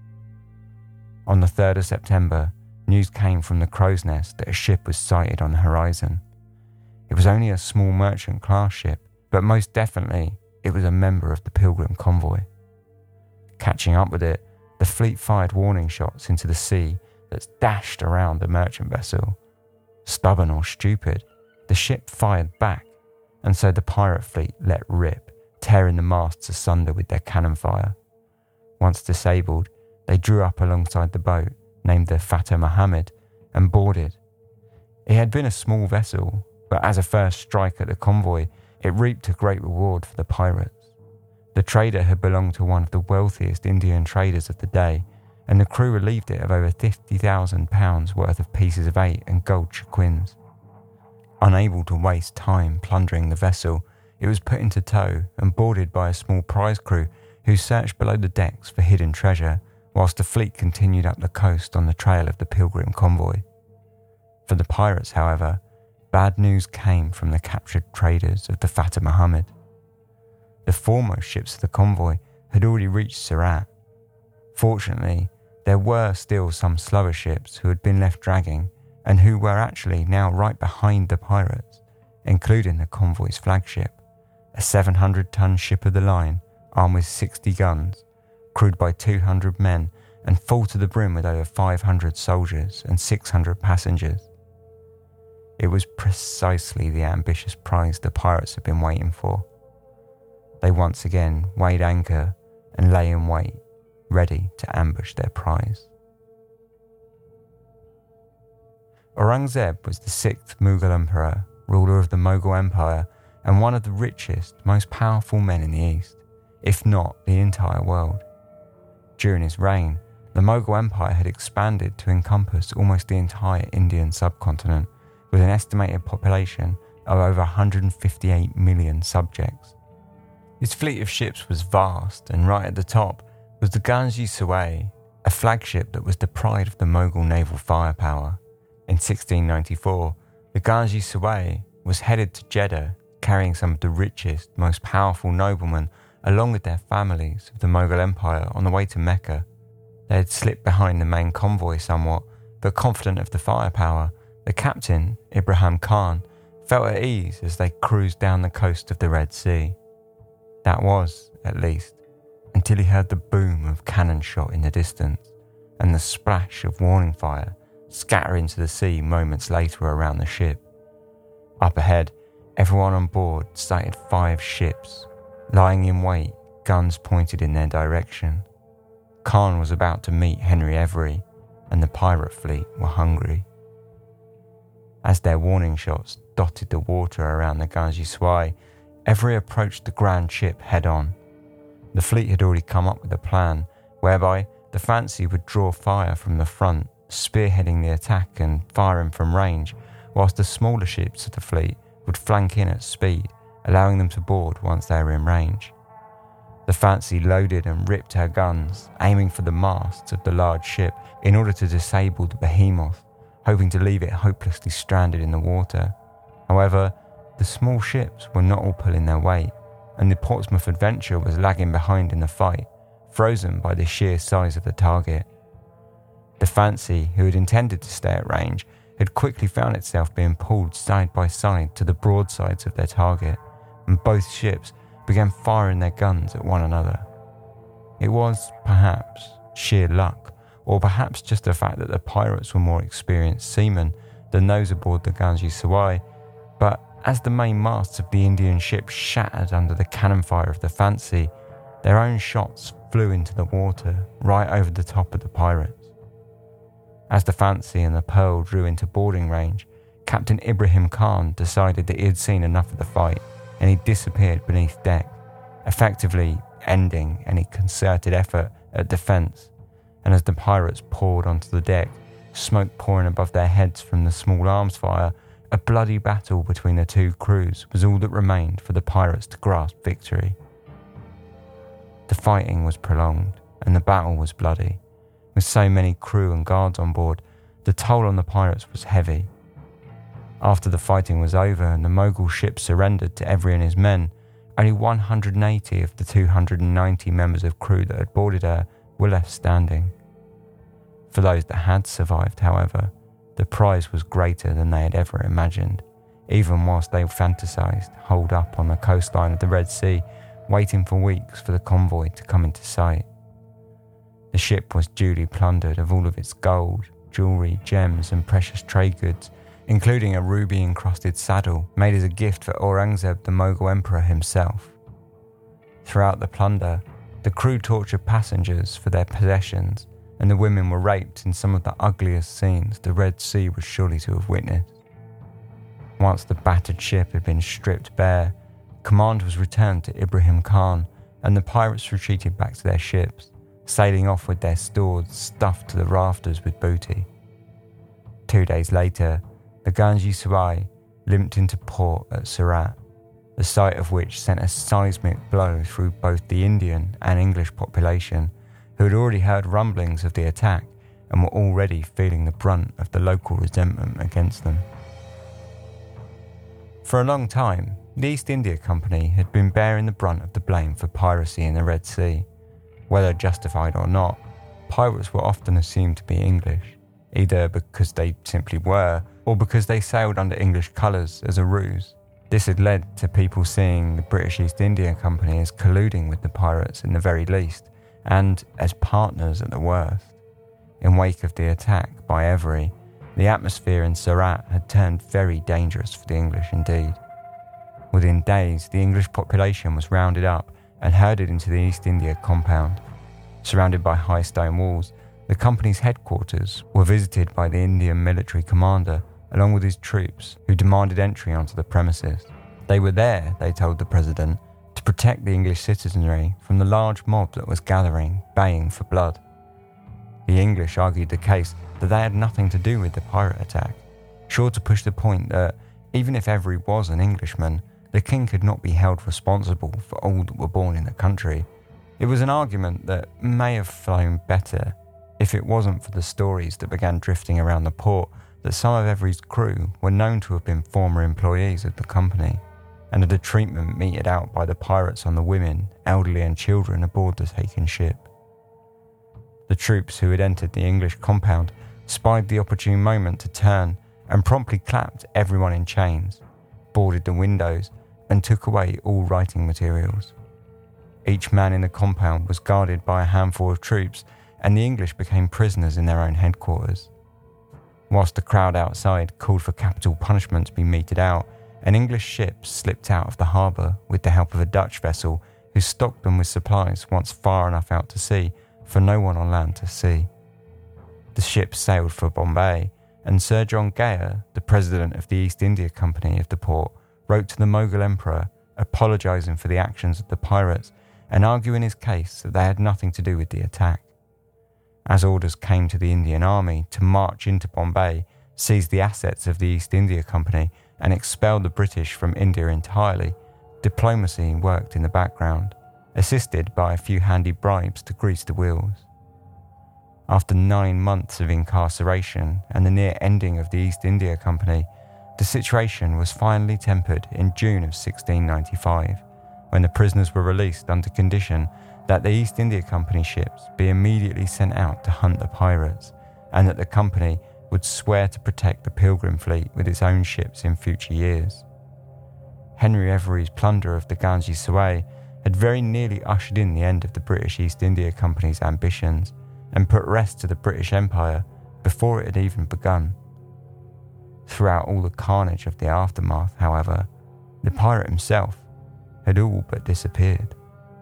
On the 3rd of September, news came from the Crow's Nest that a ship was sighted on the horizon. It was only a small merchant class ship, but most definitely it was a member of the Pilgrim convoy. Catching up with it, the fleet fired warning shots into the sea that dashed around the merchant vessel. Stubborn or stupid, the ship fired back, and so the pirate fleet let rip, tearing the masts asunder with their cannon fire. Once disabled, they drew up alongside the boat, named the Fata Muhammad, and boarded. It had been a small vessel, but as a first strike at the convoy, it reaped a great reward for the pirates. The trader had belonged to one of the wealthiest Indian traders of the day, and the crew relieved it of over £50,000 worth of pieces of 8 and gold sequins. Unable to waste time plundering the vessel, it was put into tow and boarded by a small prize crew who searched below the decks for hidden treasure, whilst the fleet continued up the coast on the trail of the Pilgrim convoy. For the pirates, however, bad news came from the captured traders of the Fata Muhammad. The foremost ships of the convoy had already reached Surat. Fortunately, there were still some slower ships who had been left dragging and who were actually now right behind the pirates, including the convoy's flagship, a 700-ton ship of the line armed with 60 guns, crewed by 200 men and full to the brim with over 500 soldiers and 600 passengers. It was precisely the ambitious prize the pirates had been waiting for. They once again weighed anchor and lay in wait, ready to ambush their prize. Aurangzeb was the 6th Mughal emperor, ruler of the Mughal Empire, and one of the richest, most powerful men in the East, if not the entire world. During his reign, the Mughal Empire had expanded to encompass almost the entire Indian subcontinent, with an estimated population of over 158 million subjects. His fleet of ships was vast, and right at the top was the Ghanji Sawai, a flagship that was the pride of the Mughal naval firepower. In 1694, the Ghanji Sawai was headed to Jeddah, carrying some of the richest, most powerful noblemen along with their families of the Mughal Empire on the way to Mecca. They had slipped behind the main convoy somewhat, but confident of the firepower, the captain, Ibrahim Khan, felt at ease as they cruised down the coast of the Red Sea. That was, at least, until he heard the boom of cannon shot in the distance and the splash of warning fire scatter into the sea moments later around the ship. Up ahead, everyone on board sighted 5 ships, lying in wait, guns pointed in their direction. Khan was about to meet Henry Every, and the pirate fleet were hungry. As their warning shots dotted the water around the Ghanji Sawai, Every approached the grand ship head-on. The fleet had already come up with a plan whereby the Fancy would draw fire from the front, spearheading the attack and firing from range, whilst the smaller ships of the fleet would flank in at speed, allowing them to board once they were in range. The Fancy loaded and ripped her guns, aiming for the masts of the large ship in order to disable the behemoth, hoping to leave it hopelessly stranded in the water. However, the small ships were not all pulling their weight, and the Portsmouth Adventure was lagging behind in the fight, frozen by the sheer size of the target. The Fancy, who had intended to stay at range, had quickly found itself being pulled side by side to the broadsides of their target, and both ships began firing their guns at one another. It was, perhaps, sheer luck, or perhaps just the fact that the pirates were more experienced seamen than those aboard the Ghanji Sawai, but as the main masts of the Indian ship shattered under the cannon fire of the Fancy, their own shots flew into the water right over the top of the pirates. As the Fancy and the Pearl drew into boarding range, Captain Ibrahim Khan decided that he had seen enough of the fight, and he disappeared beneath deck, effectively ending any concerted effort at defence. And as the pirates poured onto the deck, smoke pouring above their heads from the small arms fire, a bloody battle between the two crews was all that remained for the pirates to grasp victory. The fighting was prolonged, and the battle was bloody. With so many crew and guards on board, the toll on the pirates was heavy. After the fighting was over and the Mughal ship surrendered to Every and his men, only 180 of the 290 members of crew that had boarded her were left standing. For those that had survived, however, the prize was greater than they had ever imagined. even whilst they fantasised holed up on the coastline of the Red Sea, waiting for weeks for the convoy to come into sight. The ship was duly plundered of all of its gold, jewellery, gems and precious trade goods, including a ruby-encrusted saddle made as a gift for Aurangzeb, the Mughal emperor himself. Throughout the plunder, the crew tortured passengers for their possessions, and the women were raped in some of the ugliest scenes the Red Sea was surely to have witnessed. Once the battered ship had been stripped bare, command was returned to Ibrahim Khan, and the pirates retreated back to their ships, sailing off with their stores stuffed to the rafters with booty. 2 days later, the Ganges Sawai limped into port at Surat, the sight of which sent a seismic blow through both the Indian and English population, who had already heard rumblings of the attack and were already feeling the brunt of the local resentment against them. For a long time, the East India Company had been bearing the brunt of the blame for piracy in the Red Sea. Whether justified or not, pirates were often assumed to be English, either because they simply were, or because they sailed under English colours as a ruse. This had led to people seeing the British East India Company as colluding with the pirates in the very least, and as partners at the worst. In wake of the attack by Every, the atmosphere in Surat had turned very dangerous for the English indeed. Within days, the English population was rounded up and herded into the East India compound. Surrounded by high stone walls, the company's headquarters were visited by the Indian military commander, along with his troops, who demanded entry onto the premises. They were there, they told the president, to protect the English citizenry from the large mob that was gathering, baying for blood. The English argued the case that they had nothing to do with the pirate attack, sure to push the point that, even if Every was an Englishman, the king could not be held responsible for all that were born in the country. It was an argument that may have flown better if it wasn't for the stories that began drifting around the port that some of Every's crew were known to have been former employees of the company, and of the treatment meted out by the pirates on the women, elderly and children aboard the taken ship. The troops who had entered the English compound spied the opportune moment to turn and promptly clapped everyone in chains, boarded the windows and took away all writing materials. Each man in the compound was guarded by a handful of troops, and the English became prisoners in their own headquarters. Whilst the crowd outside called for capital punishment to be meted out, an English ship slipped out of the harbour with the help of a Dutch vessel who stocked them with supplies once far enough out to sea for no one on land to see. The ship sailed for Bombay, and Sir John Gaya, the president of the East India Company of the port, wrote to the Mughal emperor apologising for the actions of the pirates and arguing his case that they had nothing to do with the attack. As orders came to the Indian army to march into Bombay, seize the assets of the East India Company and expel the British from India entirely, diplomacy worked in the background, assisted by a few handy bribes to grease the wheels. After 9 months of incarceration and the near ending of the East India Company, the situation was finally tempered in June of 1695, when the prisoners were released under condition that the East India Company ships be immediately sent out to hunt the pirates, and that the company would swear to protect the Pilgrim fleet with its own ships in future years. Henry Every's plunder of the Ganges Sawai had very nearly ushered in the end of the British East India Company's ambitions and put rest to the British Empire before it had even begun. Throughout all the carnage of the aftermath, however, the pirate himself had all but disappeared.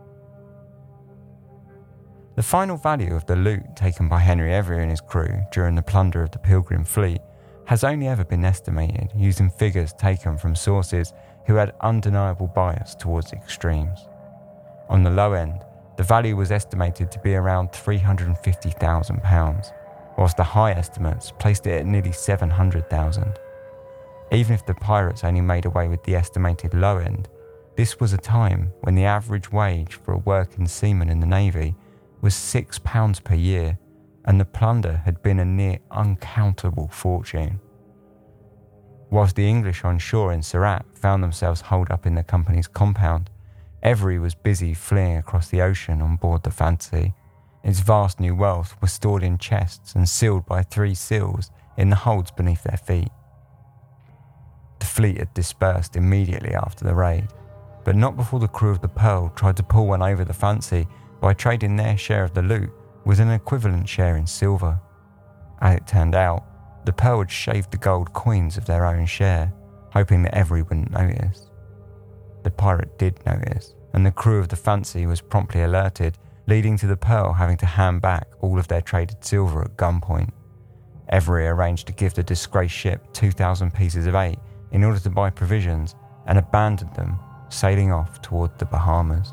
The final value of the loot taken by Henry Every and his crew during the plunder of the Pilgrim fleet has only ever been estimated using figures taken from sources who had undeniable bias towards extremes. On the low end, the value was estimated to be around £350,000, whilst the high estimates placed it at nearly £700,000. Even if the pirates only made away with the estimated low end, this was a time when the average wage for a working seaman in the Navy was £6 per year, and the plunder had been a near uncountable fortune. Whilst the English on shore in Surat found themselves holed up in the company's compound, Every was busy fleeing across the ocean on board the Fantasy. Its vast new wealth was stored in chests and sealed by 3 seals in the holds beneath their feet. The fleet had dispersed immediately after the raid, but not before the crew of the Pearl tried to pull one over the Fancy by trading their share of the loot with an equivalent share in silver. As it turned out, the Pearl had shaved the gold coins of their own share, hoping that Every wouldn't notice. The pirate did notice, and the crew of the Fancy was promptly alerted, leading to the Pearl having to hand back all of their traded silver at gunpoint. Every arranged to give the disgraced ship 2,000 pieces of 8 in order to buy provisions and abandoned them, sailing off toward the Bahamas.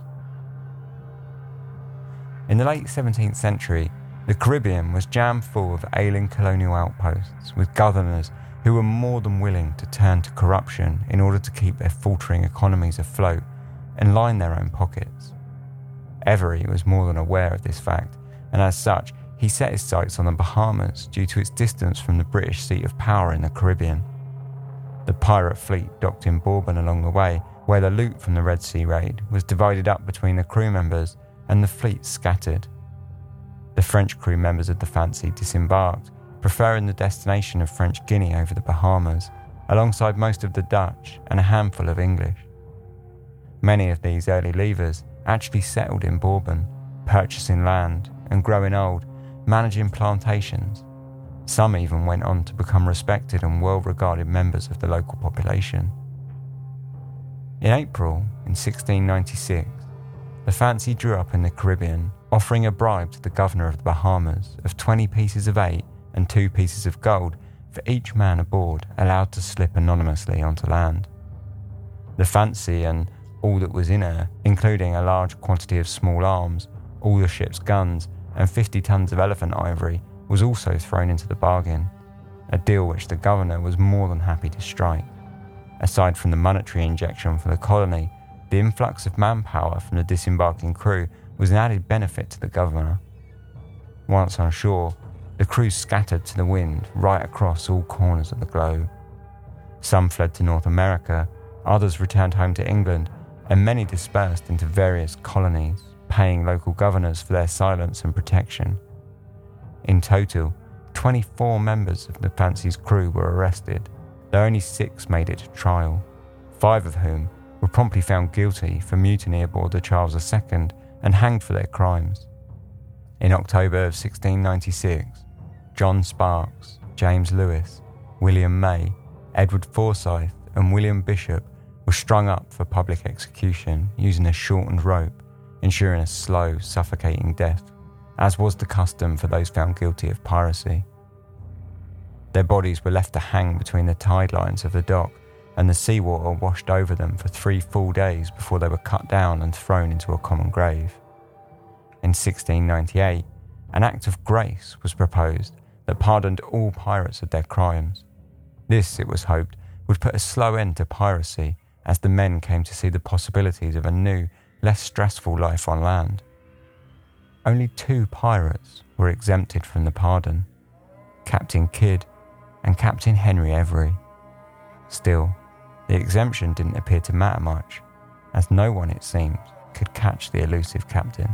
In the late 17th century, the Caribbean was jam full of ailing colonial outposts with governors who were more than willing to turn to corruption in order to keep their faltering economies afloat and line their own pockets. Every was more than aware of this fact, and as such, he set his sights on the Bahamas due to its distance from the British seat of power in the Caribbean. The pirate fleet docked in Bourbon along the way, where the loot from the Red Sea raid was divided up between the crew members and the fleet scattered. The French crew members of the Fancy disembarked, preferring the destination of French Guinea over the Bahamas, alongside most of the Dutch and a handful of English. Many of these early leavers actually settled in Bourbon, purchasing land and growing old, managing plantations. Some even went on to become respected and well-regarded members of the local population. In April in 1696, the Fancy drew up in the Caribbean, offering a bribe to the governor of the Bahamas of 20 pieces of 8 and 2 pieces of gold for each man aboard allowed to slip anonymously onto land. The Fancy and all that was in her, including a large quantity of small arms, all the ship's guns, and 50 tons of elephant ivory, was also thrown into the bargain, a deal which the governor was more than happy to strike. Aside from the monetary injection for the colony, the influx of manpower from the disembarking crew was an added benefit to the governor. Once on shore, the crew scattered to the wind right across all corners of the globe. Some fled to North America, others returned home to England, and many dispersed into various colonies, paying local governors for their silence and protection. In total, 24 members of the Fancy's crew were arrested, though only 6 made it to trial, 5 of whom were promptly found guilty for mutiny aboard the Charles II and hanged for their crimes. In October of 1696, John Sparks, James Lewis, William May, Edward Forsyth and William Bishop were strung up for public execution using a shortened rope, ensuring a slow, suffocating death, as was the custom for those found guilty of piracy. Their bodies were left to hang between the tide lines of the dock, and the seawater washed over them for 3 full days before they were cut down and thrown into a common grave. In 1698, an Act of Grace was proposed that pardoned all pirates of their crimes. This, it was hoped, would put a slow end to piracy as the men came to see the possibilities of a new, less stressful life on land. Only 2 pirates were exempted from the pardon, Captain Kidd and Captain Henry Every. Still, the exemption didn't appear to matter much, as no one, it seems, could catch the elusive captain.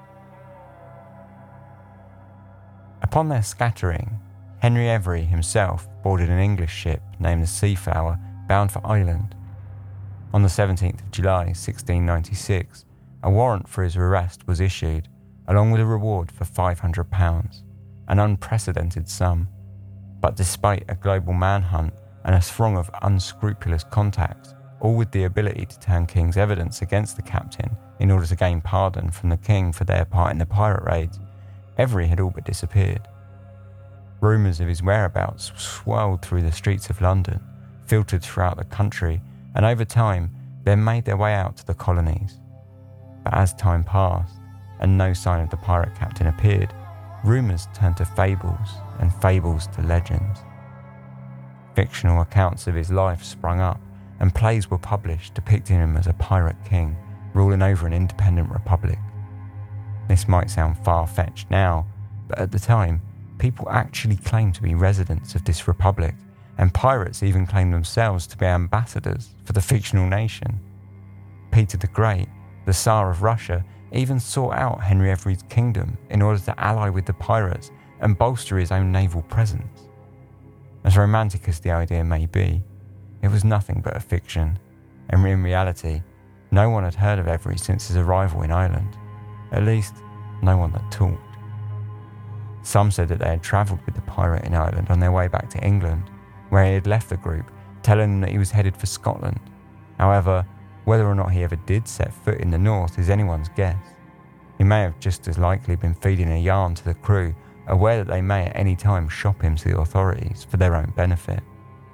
Upon their scattering, Henry Every himself boarded an English ship named the Seaflower, bound for Ireland. On the 17th of July 1696, a warrant for his arrest was issued, along with a reward for £500, an unprecedented sum. But despite a global manhunt and a throng of unscrupulous contacts, all with the ability to turn King's evidence against the captain in order to gain pardon from the King for their part in the pirate raids, Every had all but disappeared. Rumours of his whereabouts swirled through the streets of London, filtered throughout the country, and over time, they made their way out to the colonies. But as time passed, and no sign of the pirate captain appeared, rumours turned to fables, and fables to legends. Fictional accounts of his life sprung up, and plays were published depicting him as a pirate king, ruling over an independent republic. This might sound far-fetched now, but at the time, people actually claimed to be residents of this republic, and pirates even claimed themselves to be ambassadors for the fictional nation. Peter the Great, the Tsar of Russia, even sought out Henry Every's kingdom in order to ally with the pirates and bolster his own naval presence. As romantic as the idea may be, it was nothing but a fiction, and in reality, no one had heard of Every since his arrival in Ireland. At least, no one that talked. Some said that they had travelled with the pirate in Ireland on their way back to England, where he had left the group, telling them that he was headed for Scotland. However, whether or not he ever did set foot in the north is anyone's guess. He may have just as likely been feeding a yarn to the crew, aware that they may at any time shop him to the authorities for their own benefit.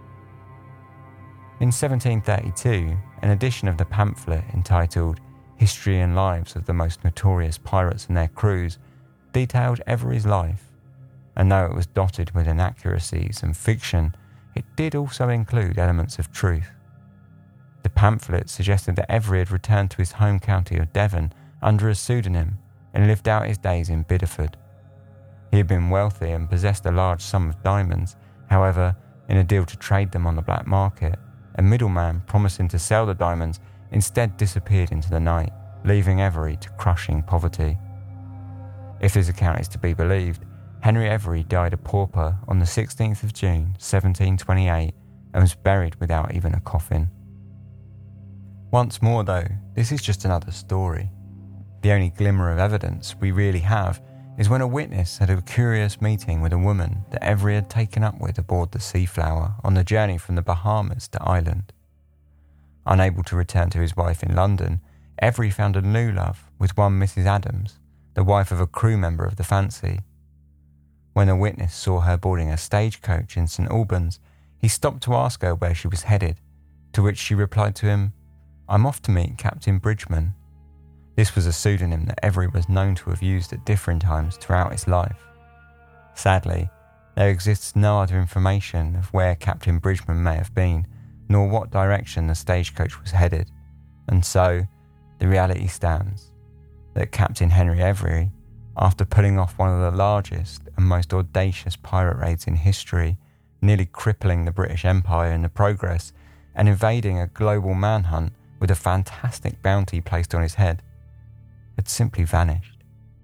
In 1732, an edition of the pamphlet entitled History and Lives of the Most Notorious Pirates and Their Crews detailed Every's life, and though it was dotted with inaccuracies and fiction, it did also include elements of truth. The pamphlet suggested that Every had returned to his home county of Devon under a pseudonym and lived out his days in Bideford. He had been wealthy and possessed a large sum of diamonds. However, in a deal to trade them on the black market, a middleman promising to sell the diamonds instead disappeared into the night, leaving Every to crushing poverty. If this account is to be believed, Henry Every died a pauper on the 16th of June 1728 and was buried without even a coffin. Once more though, this is just another story. The only glimmer of evidence we really have is when a witness had a curious meeting with a woman that Every had taken up with aboard the Seaflower on the journey from the Bahamas to Ireland. Unable to return to his wife in London, Every found a new love with one Mrs. Adams, the wife of a crew member of the Fancy. When the witness saw her boarding a stagecoach in St. Albans, he stopped to ask her where she was headed, to which she replied to him, "I'm off to meet Captain Bridgman." This was a pseudonym that Every was known to have used at different times throughout his life. Sadly, there exists no other information of where Captain Bridgman may have been, nor what direction the stagecoach was headed, and so the reality stands that Captain Henry Every, after pulling off one of the largest and most audacious pirate raids in history, nearly crippling the British Empire in the progress, and invading a global manhunt with a fantastic bounty placed on his head, had simply vanished.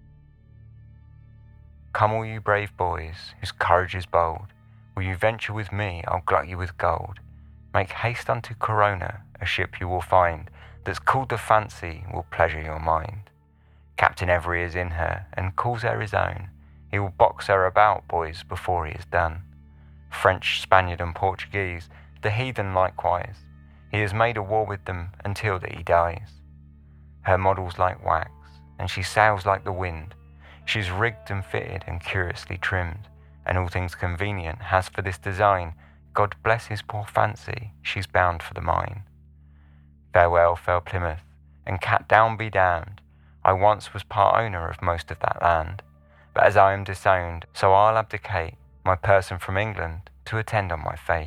Come all you brave boys, whose courage is bold, will you venture with me, I'll glut you with gold. Make haste unto Corona, a ship you will find, that's called the Fancy, will pleasure your mind. Captain Every is in her, and calls her his own, he will box her about, boys, before he is done. French, Spaniard and Portuguese, the heathen likewise, he has made a war with them until that he dies. Her model's like wax, and she sails like the wind. She's rigged and fitted and curiously trimmed, and all things convenient has for this design. God bless his poor Fancy, she's bound for the mine. Farewell, fair Plymouth, and cat down be damned. I once was part owner of most of that land, but as I am disowned, so I'll abdicate my person from England to attend on my fate.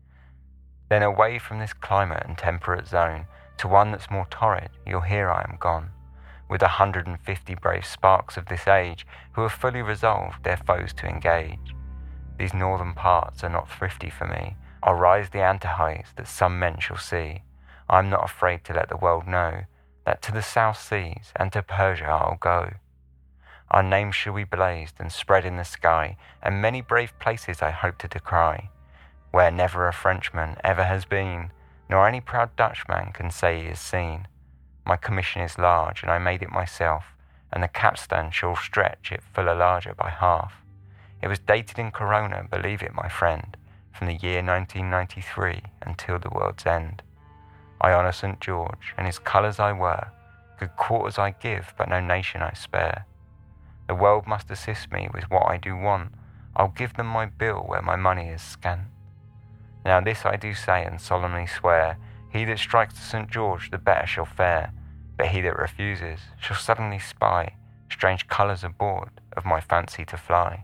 Then away from this climate and temperate zone, to one that's more torrid, you'll hear I am gone, with 150 brave sparks of this age, who have fully resolved their foes to engage. These northern parts are not thrifty for me, I'll rise the anti-highs that some men shall see. I'm not afraid to let the world know, that to the South Seas and to Persia I'll go. Our names shall be blazed and spread in the sky, and many brave places I hope to descry, where never a Frenchman ever has been, nor any proud Dutchman can say he has seen. My commission is large, and I made it myself, and the capstan shall stretch it fuller larger by half. It was dated in Corona, believe it, my friend, from the year 1993 until the world's end. I honour St. George, and his colours I wear, good quarters I give, but no nation I spare. The world must assist me with what I do want, I'll give them my bill where my money is scant. Now this I do say and solemnly swear, he that strikes to St. George the better shall fare, but he that refuses shall suddenly spy strange colours aboard of my Fancy to fly.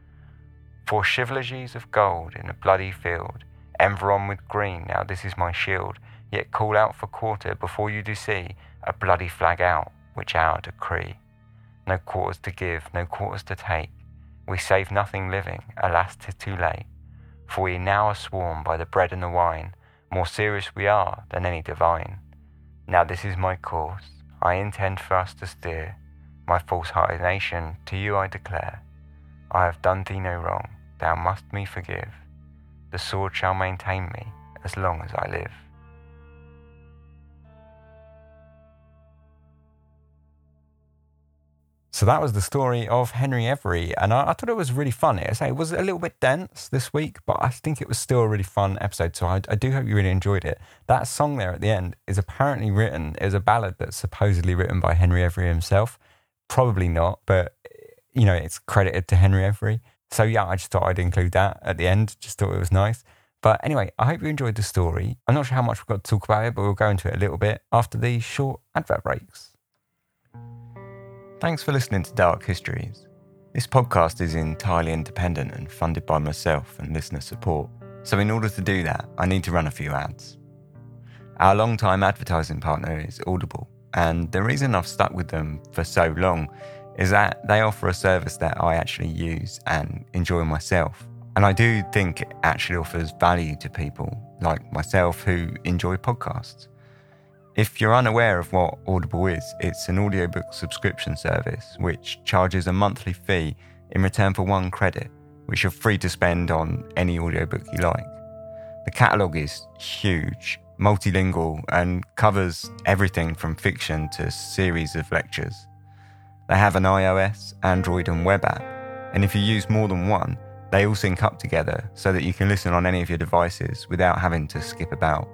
4 chevaliers of gold in a bloody field, environ with green, now this is my shield, yet call out for quarter before you do see a bloody flag out, which our decree. No quarters to give, no quarters to take, we save nothing living, alas 'tis too late, for we now are sworn by the bread and the wine, more serious we are than any divine. Now this is my course, I intend for us to steer, my false-hearted nation to you I declare, I have done thee no wrong, thou must me forgive, the sword shall maintain me, as long as I live. So that was the story of Henry Every, and I thought it was really fun. It was a little bit dense this week, but I think it was still a really fun episode, so I do hope you really enjoyed it. That song there at the end is apparently written, it was a ballad that's supposedly written by Henry Every himself. Probably not, but, it's credited to Henry Every. So yeah, I just thought I'd include that at the end, just thought it was nice. But anyway, I hope you enjoyed the story. I'm not sure how much we've got to talk about it, but we'll go into it a little bit after these short advert breaks. Thanks for listening to Dark Histories. This podcast is entirely independent and funded by myself and listener support. So in order to do that, I need to run a few ads. Our long-time advertising partner is Audible, and the reason I've stuck with them for so long is that they offer a service that I actually use and enjoy myself. And I do think it actually offers value to people like myself who enjoy podcasts. If you're unaware of what Audible is, it's an audiobook subscription service which charges a monthly fee in return for 1 credit, which you're free to spend on any audiobook you like. The catalogue is huge, multilingual, and covers everything from fiction to series of lectures. They have an iOS, Android, and web app, and if you use more than one, they all sync up together so that you can listen on any of your devices without having to skip about.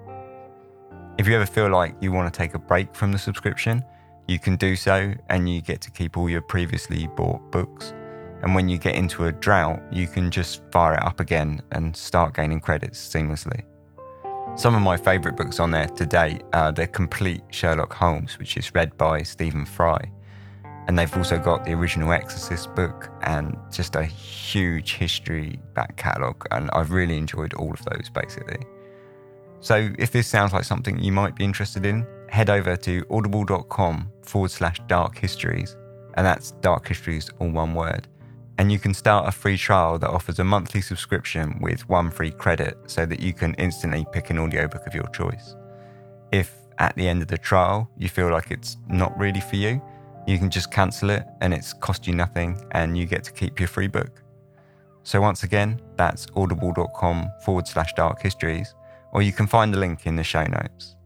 If you ever feel like you want to take a break from the subscription, you can do so, and you get to keep all your previously bought books. And when you get into a drought, you can just fire it up again and start gaining credits seamlessly. Some of my favourite books on there to date are The Complete Sherlock Holmes, which is read by Stephen Fry. And they've also got the original Exorcist book and just a huge history back catalogue. And I've really enjoyed all of those, basically. So if this sounds like something you might be interested in, head over to audible.com/dark histories, and that's dark histories all one word. And you can start a free trial that offers a monthly subscription with 1 free credit so that you can instantly pick an audiobook of your choice. If at the end of the trial you feel like it's not really for you, you can just cancel it and it's cost you nothing and you get to keep your free book. So once again, that's audible.com/dark histories. Or you can find the link in the show notes.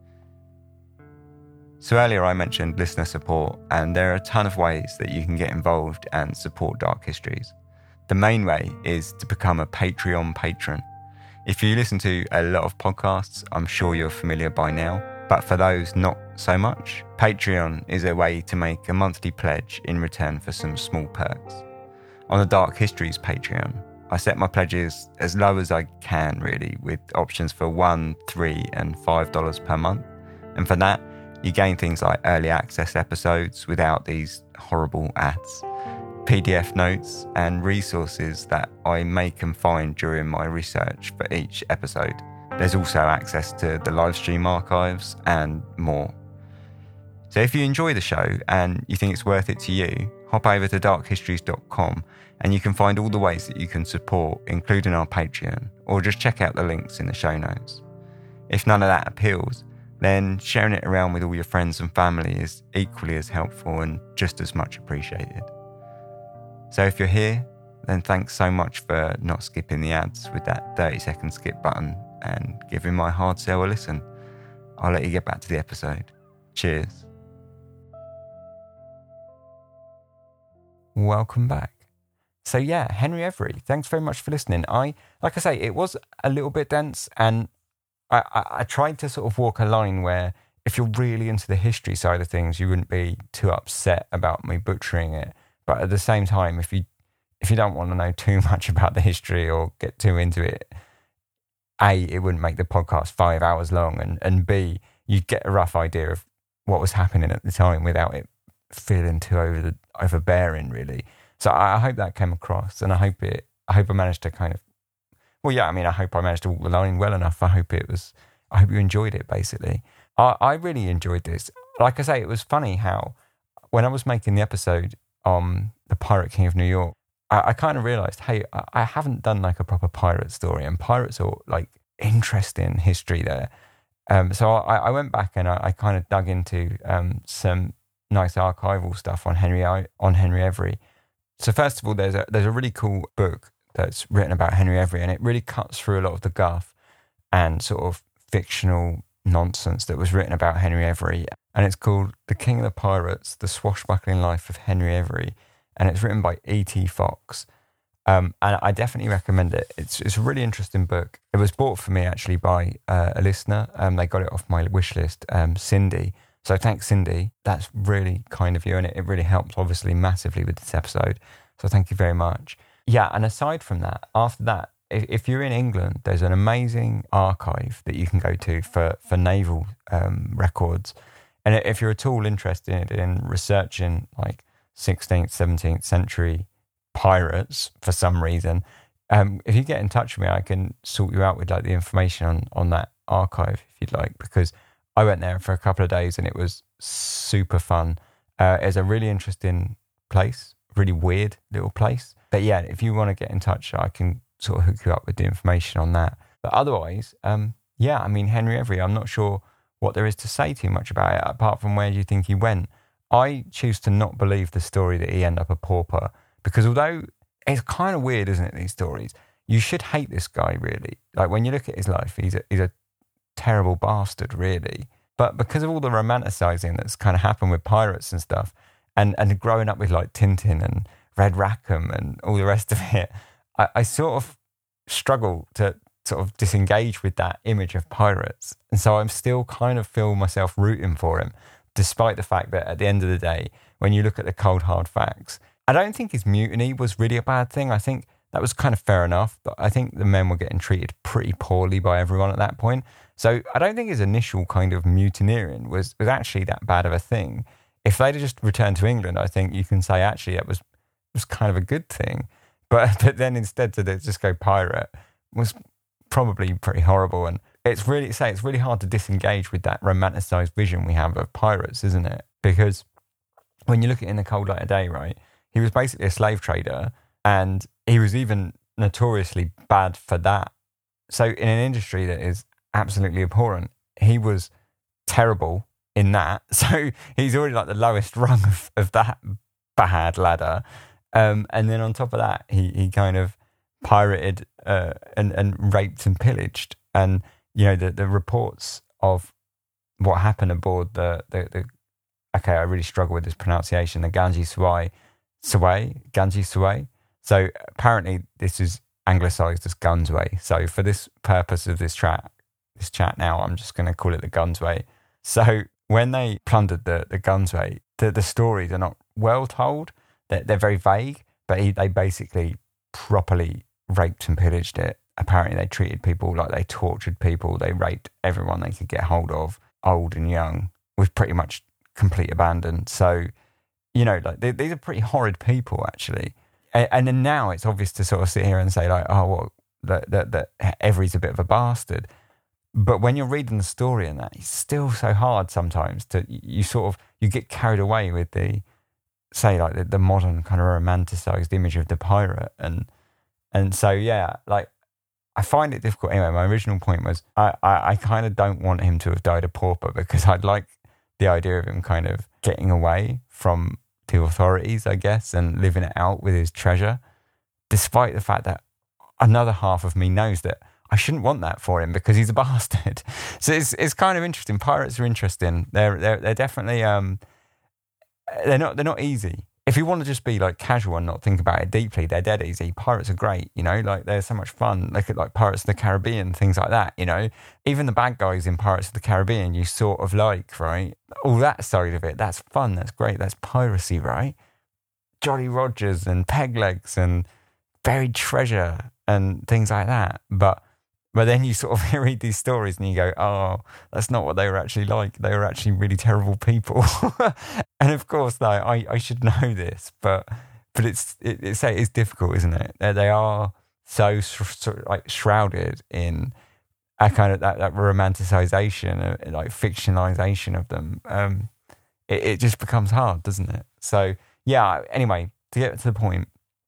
So earlier I mentioned listener support, and there are a ton of ways that you can get involved and support Dark Histories. The main way is to become a Patreon patron. If you listen to a lot of podcasts, I'm sure you're familiar by now, but for those not so much, Patreon is a way to make a monthly pledge in return for some small perks. On the Dark Histories Patreon, I set my pledges as low as I can, really, with options for $1, $3, and $5 per month. And for that, you gain things like early access episodes without these horrible ads, PDF notes, and resources that I make and find during my research for each episode. There's also access to the live stream archives and more. So if you enjoy the show and you think it's worth it to you, hop over to darkhistories.com and you can find all the ways that you can support, including our Patreon, or just check out the links in the show notes. If none of that appeals, then sharing it around with all your friends and family is equally as helpful and just as much appreciated. So if you're here, then thanks so much for not skipping the ads with that 30-second skip button and giving my hard sell a listen. I'll let you get back to the episode. Cheers. Welcome back. So yeah, Henry Every, thanks very much for listening. Like I say, it was a little bit dense, and I tried to sort of walk a line where if you're really into the history side of things, you wouldn't be too upset about me butchering it. But at the same time, if you don't want to know too much about the history or get too into it, A, it wouldn't make the podcast 5 hours long, and B, you'd get a rough idea of what was happening at the time without it feeling too overbearing, really. So I hope that came across, and I hope I managed to kind of, I hope I managed to walk the line well enough. I hope you enjoyed it, basically. I really enjoyed this. Like I say, it was funny how when I was making the episode on the Pirate King of New York, I kind of realised, hey, I haven't done like a proper pirate story, and pirates are like interesting history there. So I went back and I kind of dug into some nice archival stuff on Henry Every. So first of all, there's a really cool book that's written about Henry Every, and it really cuts through a lot of the guff and sort of fictional nonsense that was written about Henry Every. And it's called The King of the Pirates, The Swashbuckling Life of Henry Every. And it's written by E.T. Fox. And I definitely recommend it. It's a really interesting book. It was bought for me actually by a listener. They got it off my wish list, Cindy. So thanks, Cindy. That's really kind of you, and it really helped, obviously, massively with this episode. So thank you very much. Yeah, and aside from that, after that, if you're in England, there's an amazing archive that you can go to for naval records. And if you're at all interested in researching like 16th, 17th century pirates for some reason, if you get in touch with me, I can sort you out with like the information on that archive if you'd like, because I went there for a couple of days and it was super fun. It's a really interesting place, really weird little place. But yeah, if you want to get in touch, I can sort of hook you up with the information on that. But otherwise, yeah, I mean, Henry Every, I'm not sure what there is to say too much about it, apart from where do you think he went. I choose to not believe the story that he ended up a pauper, because although it's kind of weird, isn't it, these stories, you should hate this guy, really. Like, when you look at his life, he's a terrible bastard, really. But because of all the romanticising that's kind of happened with pirates and stuff, and growing up with like Tintin and Red Rackham and all the rest of it, I sort of struggle to sort of disengage with that image of pirates. And so I'm still kind of feel myself rooting for him, despite the fact that at the end of the day, when you look at the cold hard facts, I don't think his mutiny was really a bad thing. I think that was kind of fair enough, but I think the men were getting treated pretty poorly by everyone at that point. So I don't think his initial kind of mutineering was actually that bad of a thing. If they'd have just returned to England, I think you can say actually that was kind of a good thing. But then instead to just go pirate was probably pretty horrible. And it's really hard to disengage with that romanticised vision we have of pirates, isn't it? Because when you look at it in the cold light of day, right, he was basically a slave trader, and he was even notoriously bad for that. So in an industry that is absolutely abhorrent, he was terrible in that. So he's already like the lowest rung of that bad ladder. And then on top of that, he kind of pirated and raped and pillaged. And, you know, the reports of what happened aboard the okay, I really struggle with this pronunciation, the Ganji Suway. So apparently this is anglicised as Gunsway. So for this purpose of this chat now, I'm just going to call it the Gunsway. So when they plundered the Gunsway, the stories are not well told. They're very vague, but they basically properly raped and pillaged it. Apparently they treated people like they tortured people. They raped everyone they could get hold of, old and young, with pretty much complete abandon. So, you know, like these are pretty horrid people, actually. And then now it's obvious to sort of sit here and say like, oh, well, that Every's a bit of a bastard. But when you're reading the story and that, it's still so hard sometimes you get carried away with the modern kind of romanticised image of the pirate. And so, yeah, like, I find it difficult. Anyway, my original point was I kind of don't want him to have died a pauper, because I'd like the idea of him kind of getting away from the authorities, I guess, and living it out with his treasure, despite the fact that another half of me knows that I shouldn't want that for him because he's a bastard. So it's kind of interesting. Pirates are interesting. They're definitely they're not easy. If you want to just be like casual and not think about it deeply, they're dead easy. Pirates are great, you know, like they're so much fun. Look at like Pirates of the Caribbean, things like that, you know. Even the bad guys in Pirates of the Caribbean, you sort of like, right? All that side of it, that's fun, that's great, that's piracy, right? Jolly Rogers and Peglegs and buried treasure and things like that. But then you sort of read these stories and you go, oh, that's not what they were actually like. They were actually really terrible people. And of course, though, I should know this, but it's difficult, isn't it? They are so sort of like shrouded in a kind of that romanticization, like fictionalization of them. It just becomes hard, doesn't it? So yeah. Anyway, to get to the point.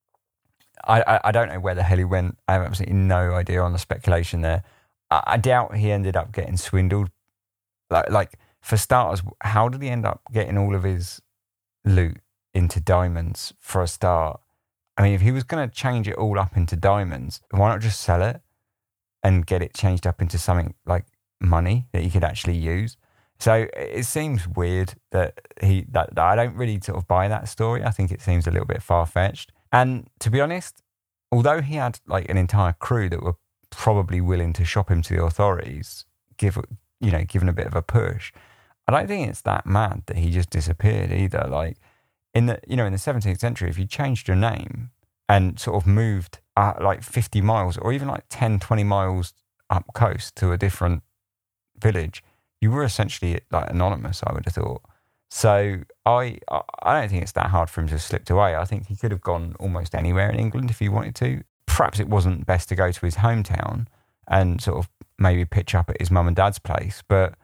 I don't know where the hell he went. I have absolutely no idea on the speculation there. I doubt he ended up getting swindled. Like for starters, how did he end up getting all of his loot into diamonds for a start? I mean, if he was going to change it all up into diamonds, why not just sell it and get it changed up into something like money that he could actually use. So it seems weird that that I don't really sort of buy that story. I think it seems a little bit far-fetched. And to be honest, although he had like an entire crew that were probably willing to shop him to the authorities, given a bit of a push, I don't think it's that mad that he just disappeared either. Like in the 17th century, if you changed your name and sort of moved like 50 miles or even like 10, 20 miles up coast to a different village, you were essentially like anonymous, I would have thought. So I don't think it's that hard for him to have slipped away. I think he could have gone almost anywhere in England if he wanted to. Perhaps it wasn't best to go to his hometown and sort of maybe pitch up at his mum and dad's place, but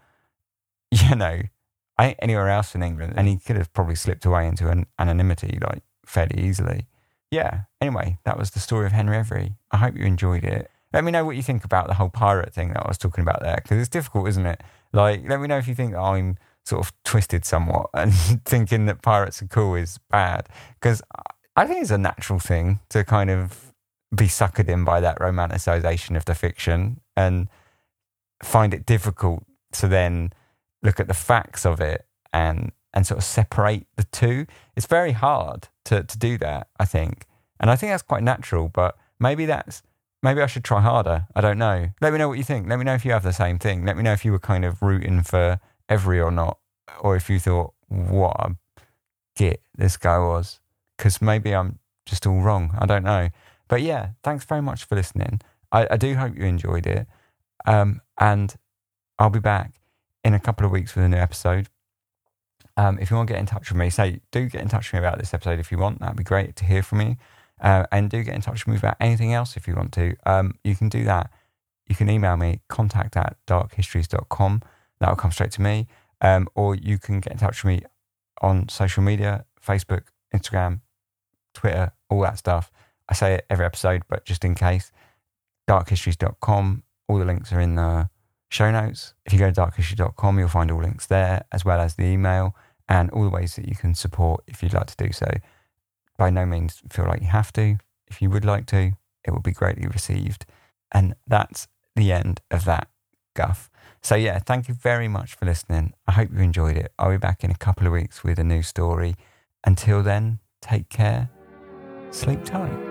anywhere else in England, and he could have probably slipped away into an anonymity like fairly easily. Yeah. Anyway, that was the story of Henry Every. I hope you enjoyed it. Let me know what you think about the whole pirate thing that I was talking about there, because it's difficult, isn't it? Like, let me know if you think that I'm sort of twisted somewhat and thinking that pirates are cool is bad, because I think it's a natural thing to kind of be suckered in by that romanticisation of the fiction and find it difficult to then look at the facts of it and sort of separate the two. It's very hard to do that, I think. And I think that's quite natural, but maybe I should try harder. I don't know. Let me know what you think. Let me know if you have the same thing. Let me know if you were kind of rooting for Every or not, or if you thought, what a git this guy was. Because maybe I'm just all wrong. I don't know. But yeah, thanks very much for listening. I do hope you enjoyed it. And I'll be back in a couple of weeks with a new episode. If you want to get in touch with me, do get in touch with me about this episode if you want. That'd be great to hear from you. And do get in touch with me about anything else if you want to. You can do that. You can email me, contact@darkhistories.com. That'll come straight to me. Or you can get in touch with me on social media, Facebook, Instagram, Twitter, all that stuff. I say it every episode, but just in case, darkhistories.com. All the links are in the show notes. If you go to darkhistory.com, you'll find all links there, as well as the email and all the ways that you can support if you'd like to do so. By no means feel like you have to. If you would like to, it will be greatly received. And that's the end of that guff. So yeah, thank you very much for listening. I hope you enjoyed it. I'll be back in a couple of weeks with a new story. Until then, take care. Sleep tight.